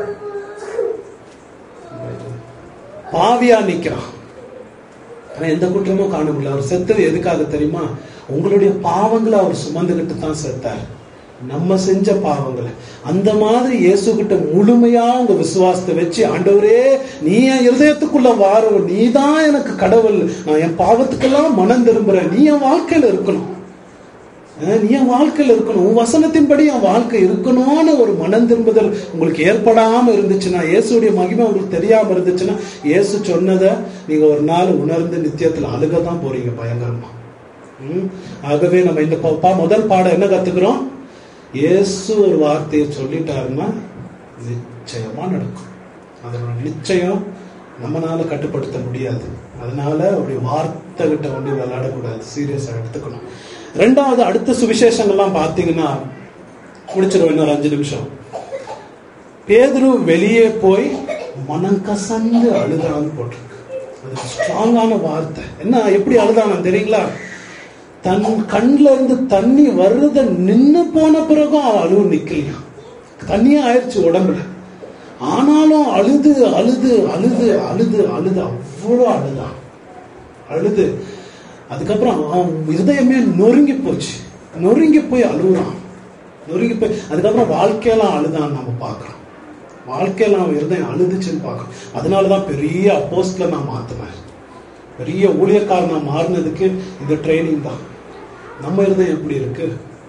பாவியா நிக்கிறான். ஆனா எந்த குற்றமும் காண முடியல. அவர் செத்தது எதுக்காக தெரியுமா? உங்களுடைய பாவங்களை அவர் சுமந்துகிட்டு தான் செத்தார், நம்ம செஞ்ச பாவங்களை. அந்த மாதிரி இயேசு கிட்ட முழுமையா உங்க விசுவாசத்தை வச்சு, ஆண்டவரே நீ என் இருதயத்துக்குள்ள வாரும், நீ தான் எனக்கு கடவுள், நான் என் பாவத்துக்கெல்லாம் மனம் திரும்புறேன், நீ என் வாழ்க்கையில இருக்கணும், நீ என் வாழ்க்கையில இருக்கணும், உன் வசனத்தின்படி என் வாழ்க்கை இருக்கணும்னு ஒரு மனம் திரும்புதல் உங்களுக்கு ஏற்படாம இருந்துச்சுன்னா, இயேசுடைய மகிமை உங்களுக்கு தெரியாம இருந்துச்சுன்னா, இயேசு சொன்னதை நீங்க ஒரு நாள் உணர்ந்து நித்தியத்துல அழுகதான் போறீங்க பயங்கரமா. உம் ஆகவே நம்ம இந்த முதல் பாடம் என்ன கத்துக்கிறோம்? இயேசு ஒரு வார்த்தையை சொல்லிட்டாருன்னா நிச்சயமா நடக்கும். அதனோட நிச்சயம் நம்மளால கட்டுப்படுத்த முடியாது. அதனால அப்படி வார்த்தை கிட்ட ஒண்டி விளையாடக்கூடாது, சீரியஸா எடுத்துக்கணும். ரெண்டாவது, அடுத்த சுவிசேஷங்கள்லாம் பார்த்தீங்கன்னா முடிச்சிடும் இன்னொரு அஞ்சு நிமிஷம். பேதுரு வெளியே போய் மனம் கசந்து அழுதான்னு போட்டிருக்கு. அது ஸ்ட்ராங்கான வார்த்தை. என்ன, எப்படி அழுதான தெரியுங்களா? தன் கண்ல இருந்து தண்ணி வர்றத நின்னு போன பிறகும் அவன் அழுவு நிக்கலையா, தண்ணியே ஆயிடுச்சு உடம்புல. ஆனாலும் அழுது அழுது அழுது அழுது அழுது அவ்வளோ அழுதான் அழுது. அதுக்கப்புறம் அவன் இருதயமே நொறுங்கி போச்சு, நொறுங்கி போய் அழுகுறான், நொறுங்கி போய் அதுக்கப்புறம் வாழ்க்கையெல்லாம் அழுதான் நம்ம பார்க்கிறோம். வாழ்க்கையெல்லாம் அவன் இருதயம் அழுதுச்சுன்னு பார்க்கிறோம். அதனாலதான் பெரிய அப்போஸ்தலனா நான் மாத்தினேன், பெரிய ஊழியக்காரனா மாறினதுக்கு இந்த ட்ரைனிங் தான். நம்ம இருதயம் எப்படி இருக்கு?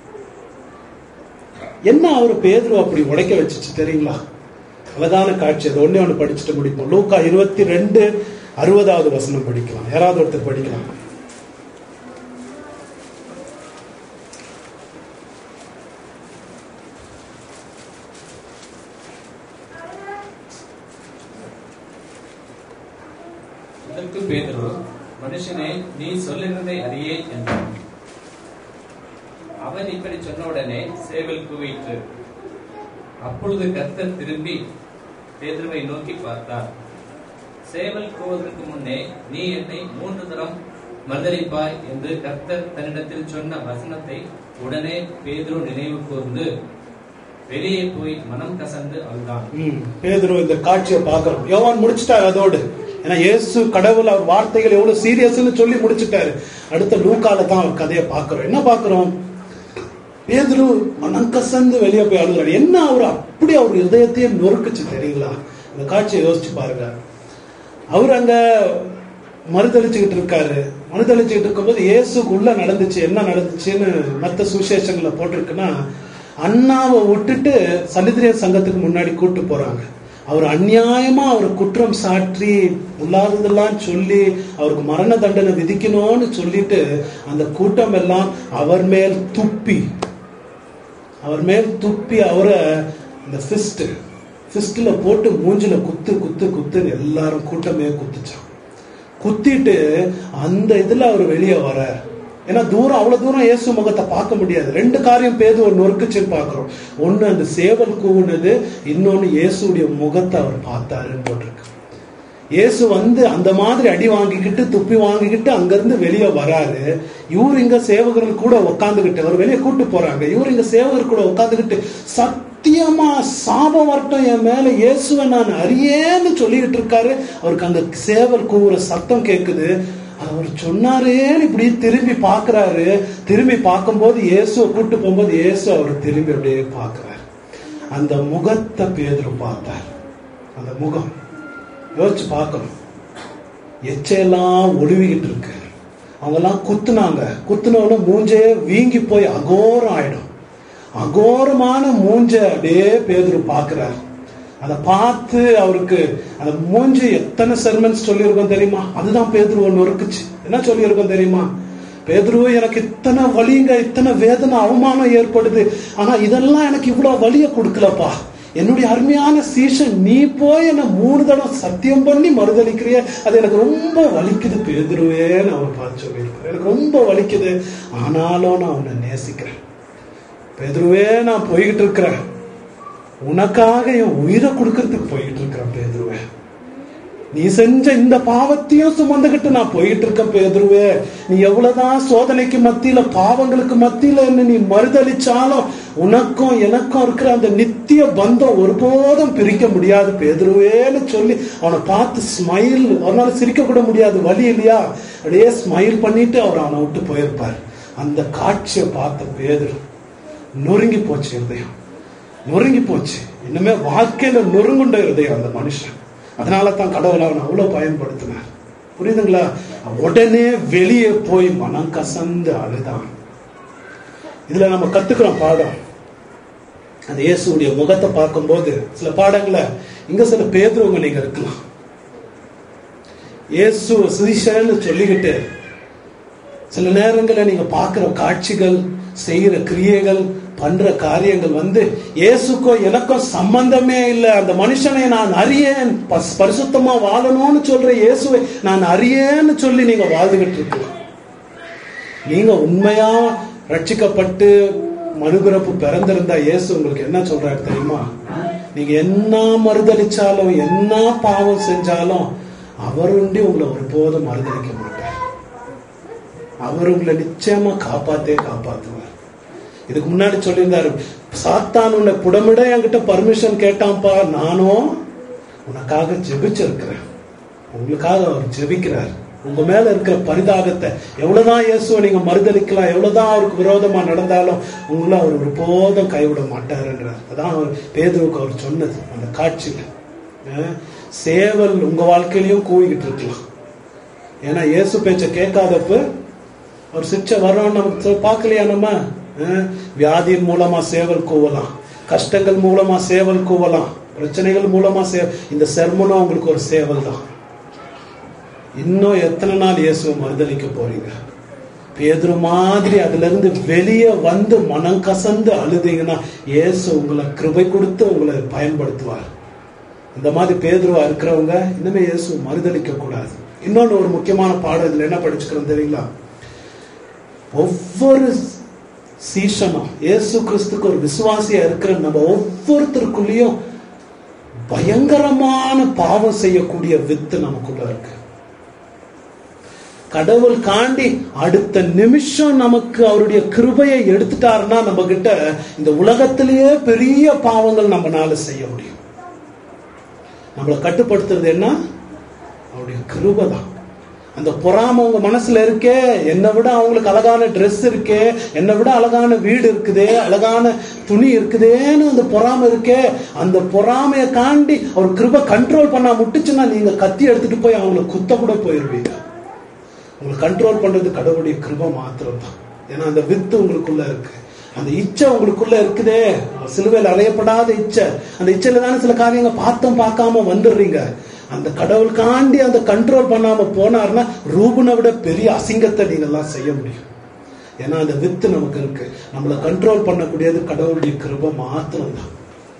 என்ன அவர் பேதுரு அப்படி உடைக்க வச்சிச்சு தெரியுங்களா? அழகான காட்சி. அது ஒண்ணே ஒண்ணு படிச்சுட்டு முடிப்போம். லூக்கா இருபத்தி ரெண்டு அறுபதாவது வசனம் படிக்கலாம். யாராவது ஒருத்தர் படிக்கலாம். அதற்கு பேதுரு, மனுஷனே, நீ சொல்லுகிறதை அறியே என்றான். அவன் இப்படி சொன்னவுடனே சேவல் கூவிற்று. அப்பொழுது கர்த்தர் திரும்பி பேதுருவை நோக்கி பார்த்தார். சேவல் கூவதற்கு முன்னே நீ என்னை மூன்று தரம் மறுதலிப்பாய் என்று கர்த்தர் தன்னிடத்தில் சொன்ன வசனத்தை உடனே பேதுரு நினைவு கூர்ந்து வெளியே போய் மனம் கசந்து அழுதான். பேதுரு இந்த காட்சியை பார்க்கிறோம். யோவான் முடிச்சிட்டார் அதோடு. ஏன்னா இயேசு கடவுள் அவர் வார்த்தைகள் எவ்வளவு சீரியஸ்ன்னு சொல்லி முடிச்சுட்டாரு. அடுத்த லூக்கால தான் அவர் கதையை பார்க்கிறோம். என்ன பார்க்கிறோம்? பேதுரு மனம் கசந்து வெளியே போய் அழுகிறார். என்ன, அவர் அப்படி அவர் இதயத்தையே நொறுக்குச்சு தெரியுங்களா? இந்த காட்சியை யோசிச்சு பாருங்க. அவர் அங்க மறுதளிச்சுக்கிட்டு இருக்காரு. மறுதளிச்சுக்கிட்டு இருக்கும்போது இயேசுக்கு உள்ள நடந்துச்சு. என்ன நடந்துச்சுன்னு மற்ற சுவிசேஷங்களை போட்டிருக்குன்னா, அண்ணாவை விட்டுட்டு சன்னிதிரியர் சங்கத்துக்கு முன்னாடி கூட்டு போறாங்க. அவர் அநியாயமா அவர் குற்றம் சாற்றி உள்ளாததெல்லாம் சொல்லி அவருக்கு மரண தண்டனை விதிக்கணும்னு சொல்லிட்டு அந்த கூட்டம் எல்லாம் அவர் மேல் துப்பி அவர் மேல் துப்பி அவரை இந்த ஃபிஸ்ட் ஃபிஸ்ட்ல போட்டு மூஞ்சில குத்து குத்து குத்துன்னு எல்லாரும் கூட்டமே குத்துச்சான். குத்திட்டு அந்த இதுல அவர் வெளியே வர. ஏன்னா தூரம், அவ்வளவு தூரம் இயேசு முகத்தை பார்க்க முடியாது. ரெண்டு காரியம் பேது ஒரு நொறுக்குச்சுன்னு பாக்குறோம். ஒண்ணு அந்த சேவல் கூவுனது, இன்னொன்னு இயேசுடைய முகத்தை அவர் பார்த்தாருன்னு போட்டிருக்கு. இயேசு வந்து அந்த மாதிரி அடி வாங்கிக்கிட்டு துப்பி வாங்கிக்கிட்டு அங்கிருந்து வெளியே வராரு. இவரு இங்க சேவகர்கள் கூட உட்காந்துக்கிட்டு, அவர் வெளியே கூட்டு போறாங்க. இவரு இங்க சேவகர் கூட உட்காந்துக்கிட்டு சத்தியமா சாபம் வரட்டும் என் மேல, இயேசுவை நான் அறியேன்னு சொல்லிக்கிட்டு இருக்காரு. அவருக்கு அந்த சேவல் கூவுற சத்தம் கேட்குது. அவர் சொன்னாரேன்னு இப்படி திரும்பி பாக்குறாரு. திரும்பி பார்க்கும்போது இயேசுவை கூட்டு போகும்போது இயேசு அவர் திரும்பி அப்படியே பாக்குறாரு. அந்த முகத்தை பேதுரு பார்த்தார். அந்த முகம் யோசிச்சு பார்க்கணும். எச்சையெல்லாம் ஒழுவிக்கிட்டு இருக்கு. அவங்க எல்லாம் குத்துனாங்க. குத்துனோன்னு மூஞ்சே வீங்கி போய் அகோரம் ஆயிடும். அகோரமான மூஞ்ச அப்படியே பேதுரு பாக்குறாரு. அதை பார்த்து அவருக்கு அந்த மூஞ்சி எத்தனை செர்மன்ஸ் சொல்லியிருக்கோம் தெரியுமா? அதுதான் பேதுருவை நொறுக்குச்சு. என்ன சொல்லியிருக்கோம் தெரியுமா? பேதுருவை, எனக்கு இத்தனை வலிங்க, இத்தனை வேதனை அவமானம் ஏற்படுது, ஆனா இதெல்லாம் எனக்கு இவ்வளவு வலிய கொடுக்கலப்பா. என்னுடைய அருமையான சீஷன் நீ போய் என்ன மூணு தடவை சத்தியம் பண்ணி மறுதளிக்கிறிய, அது எனக்கு ரொம்ப வலிக்குது பேதுருவேன்னு அவர் பார்த்து சொல்லியிருக்காரு. எனக்கு ரொம்ப வலிக்குது, ஆனாலும் நான் அவனை நேசிக்கிறேன். பேதுருவே, நான் போய்கிட்டு இருக்கிறேன், உனக்காக என் உயிரை கொடுக்கறதுக்கு போயிட்டு இருக்கிறேன் பேதுருவே. நீ செஞ்ச இந்த பாவத்தையும் சுமந்துகிட்டு நான் போயிட்டு இருக்க பேதுருவே. நீ எவ்வளவுதான் சோதனைக்கு மத்தியில, பாவங்களுக்கு மத்தியில என்ன நீ மறுதளிச்சாலும் உனக்கும் எனக்கும் இருக்கிற அந்த நித்திய பந்தம் ஒருபோதும் பிரிக்க முடியாது பேதுருவேன்னு சொல்லி அவனை பார்த்து ஸ்மைல், அவனால சிரிக்க கூட முடியாது, வலி இல்லையா, அப்படியே ஸ்மைல் பண்ணிட்டு அவர் அவனை விட்டு போயிருப்பார். அந்த காட்சியை பார்த்த பேதுரு நொறுங்கி போச்சு இருதயம், நொறுங்கி போச்சு. இன்னுமே வாழ்க்கையில நொறுங்குண்ட இருதயம் அந்த மனுஷன். அதனால தான் கடவுள் அவன் அவ்வளவு பயன்படுத்தினார். புரியுதுங்களா? உடனே வெளியே போய் மனம் கசந்து அழுதான். இதுல நம்ம கத்துக்கிறோம் பாடம். அந்த இயேசுடைய முகத்தை பார்க்கும்போது சில பாடங்களை இங்க சில பேதுருவங்க நீங்க இருக்கலாம். இயேசு சீஷன்னு சொல்லிக்கிட்டு சில நேரங்களில் நீங்க பார்க்கிற காட்சிகள், செய்யற கிரியைகள், பண்ற காரியங்கள் வந்து இயேசுக்கோ எனக்கும் சம்பந்தமே இல்லை. அந்த மனுஷனை நான் அறியேன், பரிசுத்தமா வாழணும்னு சொல்ற இயேசுவை நான் அறியேன்னு சொல்லி நீங்க வாழ்ந்துகிட்டு இருக்கலாம். நீங்க உண்மையா ரட்சிக்கப்பட்டு மறுபிறப்பு பிறந்திருந்தா இயேசு உங்களுக்கு என்ன சொல்றாரு தெரியுமா? நீங்க என்ன மறுதளிச்சாலும் என்ன பாவம் செஞ்சாலும் அவருண்டி உங்களை ஒருபோதும் மறுதளிக்க மாட்டார். அவர் உங்களை நிச்சயமா காப்பாத்தே காப்பாத்துவார். இதுக்கு முன்னாடி சொல்லியிருந்தாரு, சாத்தான் உன்னை புடமிட என்கிட்ட பர்மிஷன் கேட்டான்ப்பா, நானும் உனக்காக ஜெபிச்சிருக்கிறேன். உங்களுக்காக அவர் ஜெபிக்கிறார். உங்க மேல இருக்கிற பரிதாகத்தை எவ்வளவுதான் இயேசுவை நீங்க மறுதளிக்கலாம், எவ்வளவுதான் அவருக்கு விரோதமா நடந்தாலும் உங்களை அவர் ஒரு போதும் கைவிட மாட்டாருன்றார். அதான் அவர் பேதுருவுக்கு அவர் சொன்னது அந்த காட்சியில. சேவல் உங்க வாழ்க்கையிலையும் கூவிக்கிட்டு இருக்கலாம். ஏன்னா இயேசு பேச்ச கேட்காதப்ப அவர் சிக்ஷை வரோம்னு நமக்கு பார்க்கலையா? நம்ம வியாதியின் மூலமா சேவல் கூவலாம், கஷ்டங்கள் மூலமா சேவல் கூவலாம், பிரச்சனைகள் மூலமா சே இந்த செர்மனும் உங்களுக்கு ஒரு சேவல் தான். இன்னும் எத்தனை நாள் இயேசுவை மறுதளிக்க போறீங்க? பேதுரு மாதிரி அதுல இருந்து வெளியே வந்து மனம் கசந்து அழுதீங்கன்னா இயேசு உங்களை கிருபை கொடுத்து உங்களை பயன்படுத்துவார். இந்த மாதிரி பேதுருவா இருக்கிறவங்க இன்னுமே இயேசு மறுதளிக்க கூடாது. இன்னொன்று ஒரு முக்கியமான பாடம் இதுல என்ன படிச்சுக்கிறோம் தெரியுங்களா? ஒவ்வொரு சீஷனும் இயேசு கிறிஸ்துக்கு ஒரு விசுவாசியா இருக்கிற நம்ம ஒவ்வொருத்தருக்குள்ளேயும் பயங்கரமான பாவம் செய்யக்கூடிய வித்து நமக்குள்ள இருக்கு. கடவுள் காண்டி அடுத்த நிமிஷம் நமக்கு அவருடைய கிருபையை எடுத்துட்டாருன்னா நம்ம கிட்ட இந்த உலகத்திலேயே பெரிய பாவங்கள் நம்மளால செய்ய முடியும். நம்மளை கட்டுப்படுத்துறது என்ன? அவருடைய கிருபை தான். அந்த பொறாம உங்க மனசுல இருக்கே, என்னை விட அவங்களுக்கு அழகான ட்ரெஸ் இருக்கே, என்னை விட அழகான வீடு இருக்குதே, அழகான துணி இருக்குதேன்னு அந்த பொறாம இருக்கே, அந்த பொறாமையை காண்டி அவர் கிருபை கண்ட்ரோல் பண்ணா முட்டுச்சுன்னா நீங்க கத்தி எடுத்துட்டு போய் அவங்களை குத்த கூட போயிருவீங்க. உங்களை கண்ட்ரோல் பண்றது கடவுளுடைய கிருபை மாத்திரம் தான். ஏன்னா அந்த வித்து உங்களுக்குள்ள இருக்கு, அந்த இச்சை உங்களுக்குள்ள இருக்குதே, சிலுவையில் அறையப்படாத இச்சை. அந்த இச்சையில தானே சில காரியங்கள் பார்த்தோம் பார்க்காம வந்துடுறீங்க. அந்த கடவுள் காண்டி அந்த கண்ட்ரோல் பண்ணாம போனார்னா ரூபனை விட பெரிய அசிங்கத்தை நீங்க எல்லாம் செய்ய முடியும். ஏன்னா அந்த வித்து நமக்கு இருக்கு. நம்மளை கண்ட்ரோல் பண்ணக்கூடியது கடவுளுடைய கிருபை மாத்திரம் தான்.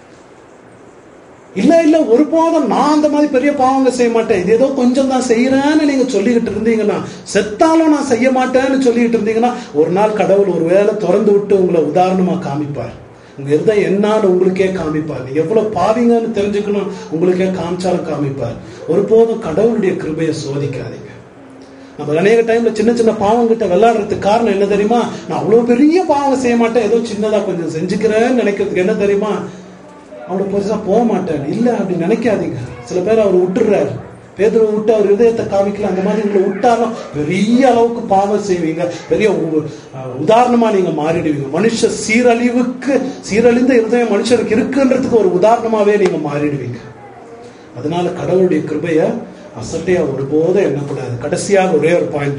இல்ல இல்ல ஒருபோதும் நான் அந்த மாதிரி பெரிய பாவங்க செய்ய மாட்டேன், இது ஏதோ கொஞ்சம் தான் செய்யறேன்னு நீங்க சொல்லிக்கிட்டு இருந்தீங்கன்னா, செத்தாலும் நான் செய்ய மாட்டேன்னு சொல்லிக்கிட்டு இருந்தீங்கன்னா, ஒரு நாள் கடவுள் ஒரு வேளை திறந்து விட்டு உங்களை உதாரணமா காமிப்பார். உங்க இருதயம் என்னான்னு உங்களுக்கே காமிப்பார். நீங்க எவ்வளவு பாவீங்கன்னு தெரிஞ்சுக்கணும், உங்களுக்கே காமிச்சாலும் காமிப்பார். ஒருபோதும் கடவுளுடைய கிருபையை சோதிக்காதீங்க. நம்ம அநேக டைம்ல சின்ன சின்ன பாவம் கிட்ட விளையாடுறதுக்கு காரணம் என்ன தெரியுமா? நான் அவ்வளவு பெரிய பாவம் செய்ய மாட்டேன், ஏதோ சின்னதா கொஞ்சம் செஞ்சுக்கிறேன்னு நினைக்கிறதுக்கு என்ன தெரியுமா? அவ்வளவு பெருசா போக மாட்டேன் இல்ல, அப்படி நினைக்காதீங்க. சில பேர் அவர் விட்டுறாரு, பேதுருவை விட்டு அவர் இதயத்தை காமிக்கல. அந்த மாதிரி உங்களை விட்டாலும் பெரிய அளவுக்கு பாவம் செய்வீங்க, பெரிய உதாரணமா நீங்க மாறிடுவீங்க. மனுஷ சீரழிவுக்கு, சீரழிந்த இருதயம் மனுஷருக்கு இருக்குன்றதுக்கு ஒரு உதாரணமாவே நீங்க மாறிடுவீங்க. அதனால கடவுளுடைய கிருபைய அசட்டையா ஒருபோதும் எண்ணக்கூடாது. கடைசியாக ஒரே ஒரு பாயிண்ட்,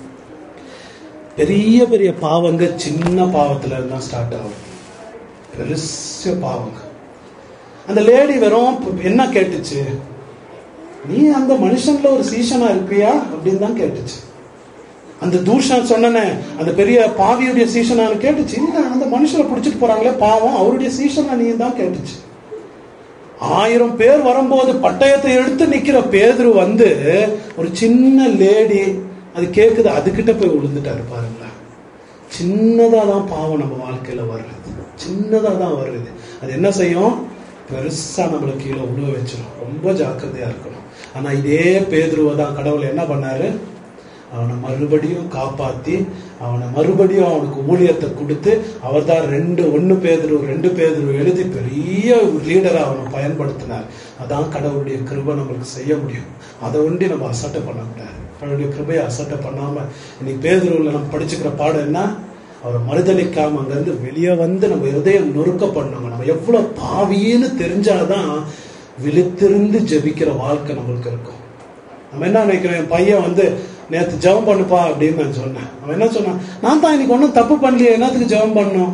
பெரிய பெரிய பாவங்க சின்ன பாவத்துல இருந்தா ஸ்டார்ட் ஆகும். பெருச பாவங்க அந்த லேடி வெறும் என்ன கேட்டுச்சு, நீ அந்த மனுஷன்ல ஒரு சீசனா இருப்பியா அப்படின்னு தான் கேட்டுச்சு. அந்த தூஷன் சொன்னனே அந்த பெரிய பாவியுடைய சீசனான்னு கேட்டுச்சு. இல்ல, அந்த மனுஷனை பிடிச்சிட்டு போறாங்களே பாவம், அவருடைய சீசனா நீ தான் கேட்டுச்சு. ஆயிரம் பேர் வரும்போது பட்டயத்தை எடுத்து நிக்கிற பேதுரு வந்து ஒரு சின்ன லேடி அது கேக்குது, அதுகிட்ட போய் விழுந்துட்டாரு. பாருங்களேன், சின்னதா தான் பாவம் நம்ம வாழ்க்கையில வர்றது, சின்னதா தான் வருது. அது என்ன செய்யும், பெருசா நம்மளை கீழே உழுவ வச்சிடும். ரொம்ப ஜாக்கிரதையா இருக்கணும். ஆனா இதே பேதுருவை தான் கடவுள் என்ன பண்ணாரு, அவனை மறுபடியும் காப்பாத்தி அவனை மறுபடியும் அவனுக்கு ஊழியத்தை கொடுத்து அவர் தான் ரெண்டு ஒன்னு பேதுரு ரெண்டு பேதுரு எழுதி பெரிய லீடரா அவனை பயன்படுத்தினார். அதான் கடவுளுடைய கிருபை நம்மளுக்கு செய்ய முடியும். அதை ஒண்டி நம்ம அசட்டை பண்ணக்கூடாது. கடவுளுடைய கிருபையை அசட்டை பண்ணாம இன்னைக்கு பேதுருவில் நம்ம படிச்சுக்கிற பாடம் என்ன, அவரை மறுதளிக்காம அங்கிருந்து வெளியே வந்து நம்ம இதயம் நொறுக்க பண்ணணும். நம்ம எவ்வளவு பாவின்னு தெரிஞ்சாதான் விழித்திருந்து ஜெபிக்கிற வாழ்க்கை நம்மளுக்கு இருக்கும். நம்ம என்ன நினைக்கிறோம், என் பையன் வந்து நேற்று ஜெபம் பண்ணுப்பா அப்படின்னு நான் சொன்னேன். அவன் என்ன சொன்னான், நான் தான் இன்னைக்கு ஒன்றும் தப்பு பண்ணலையே, என்னத்துக்கு ஜெபம் பண்ணணும்.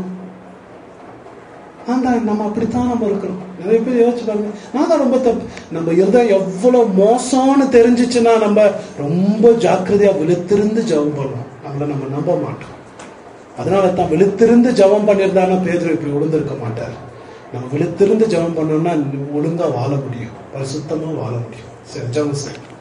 நான் தான் நம்ம அப்படித்தான் நம்ம இருக்கிறோம். நிறைய பேர் யோசிச்சு பாருங்க, நான் தான் ரொம்ப தப்பு. நம்ம இருதயம் எவ்வளவு மோசம்னு தெரிஞ்சிச்சுன்னா நம்ம ரொம்ப ஜாக்கிரதையா விழுத்திருந்து ஜெபம் பண்ணுவோம். நம்மள நம்ம நம்ப மாட்டோம். அதனால தான் விழுத்திருந்து ஜெபம் பண்ணியிருந்தானா பேதுரு இப்படி விழுந்திருக்க மாட்டார். நம்ம விழுத்திருந்து ஜெபம் பண்ணோம்னா ஒழுங்கா வாழ முடியும், பரிசுத்தமா வாழ முடியும். சரி, ஜெபம் செய்ய.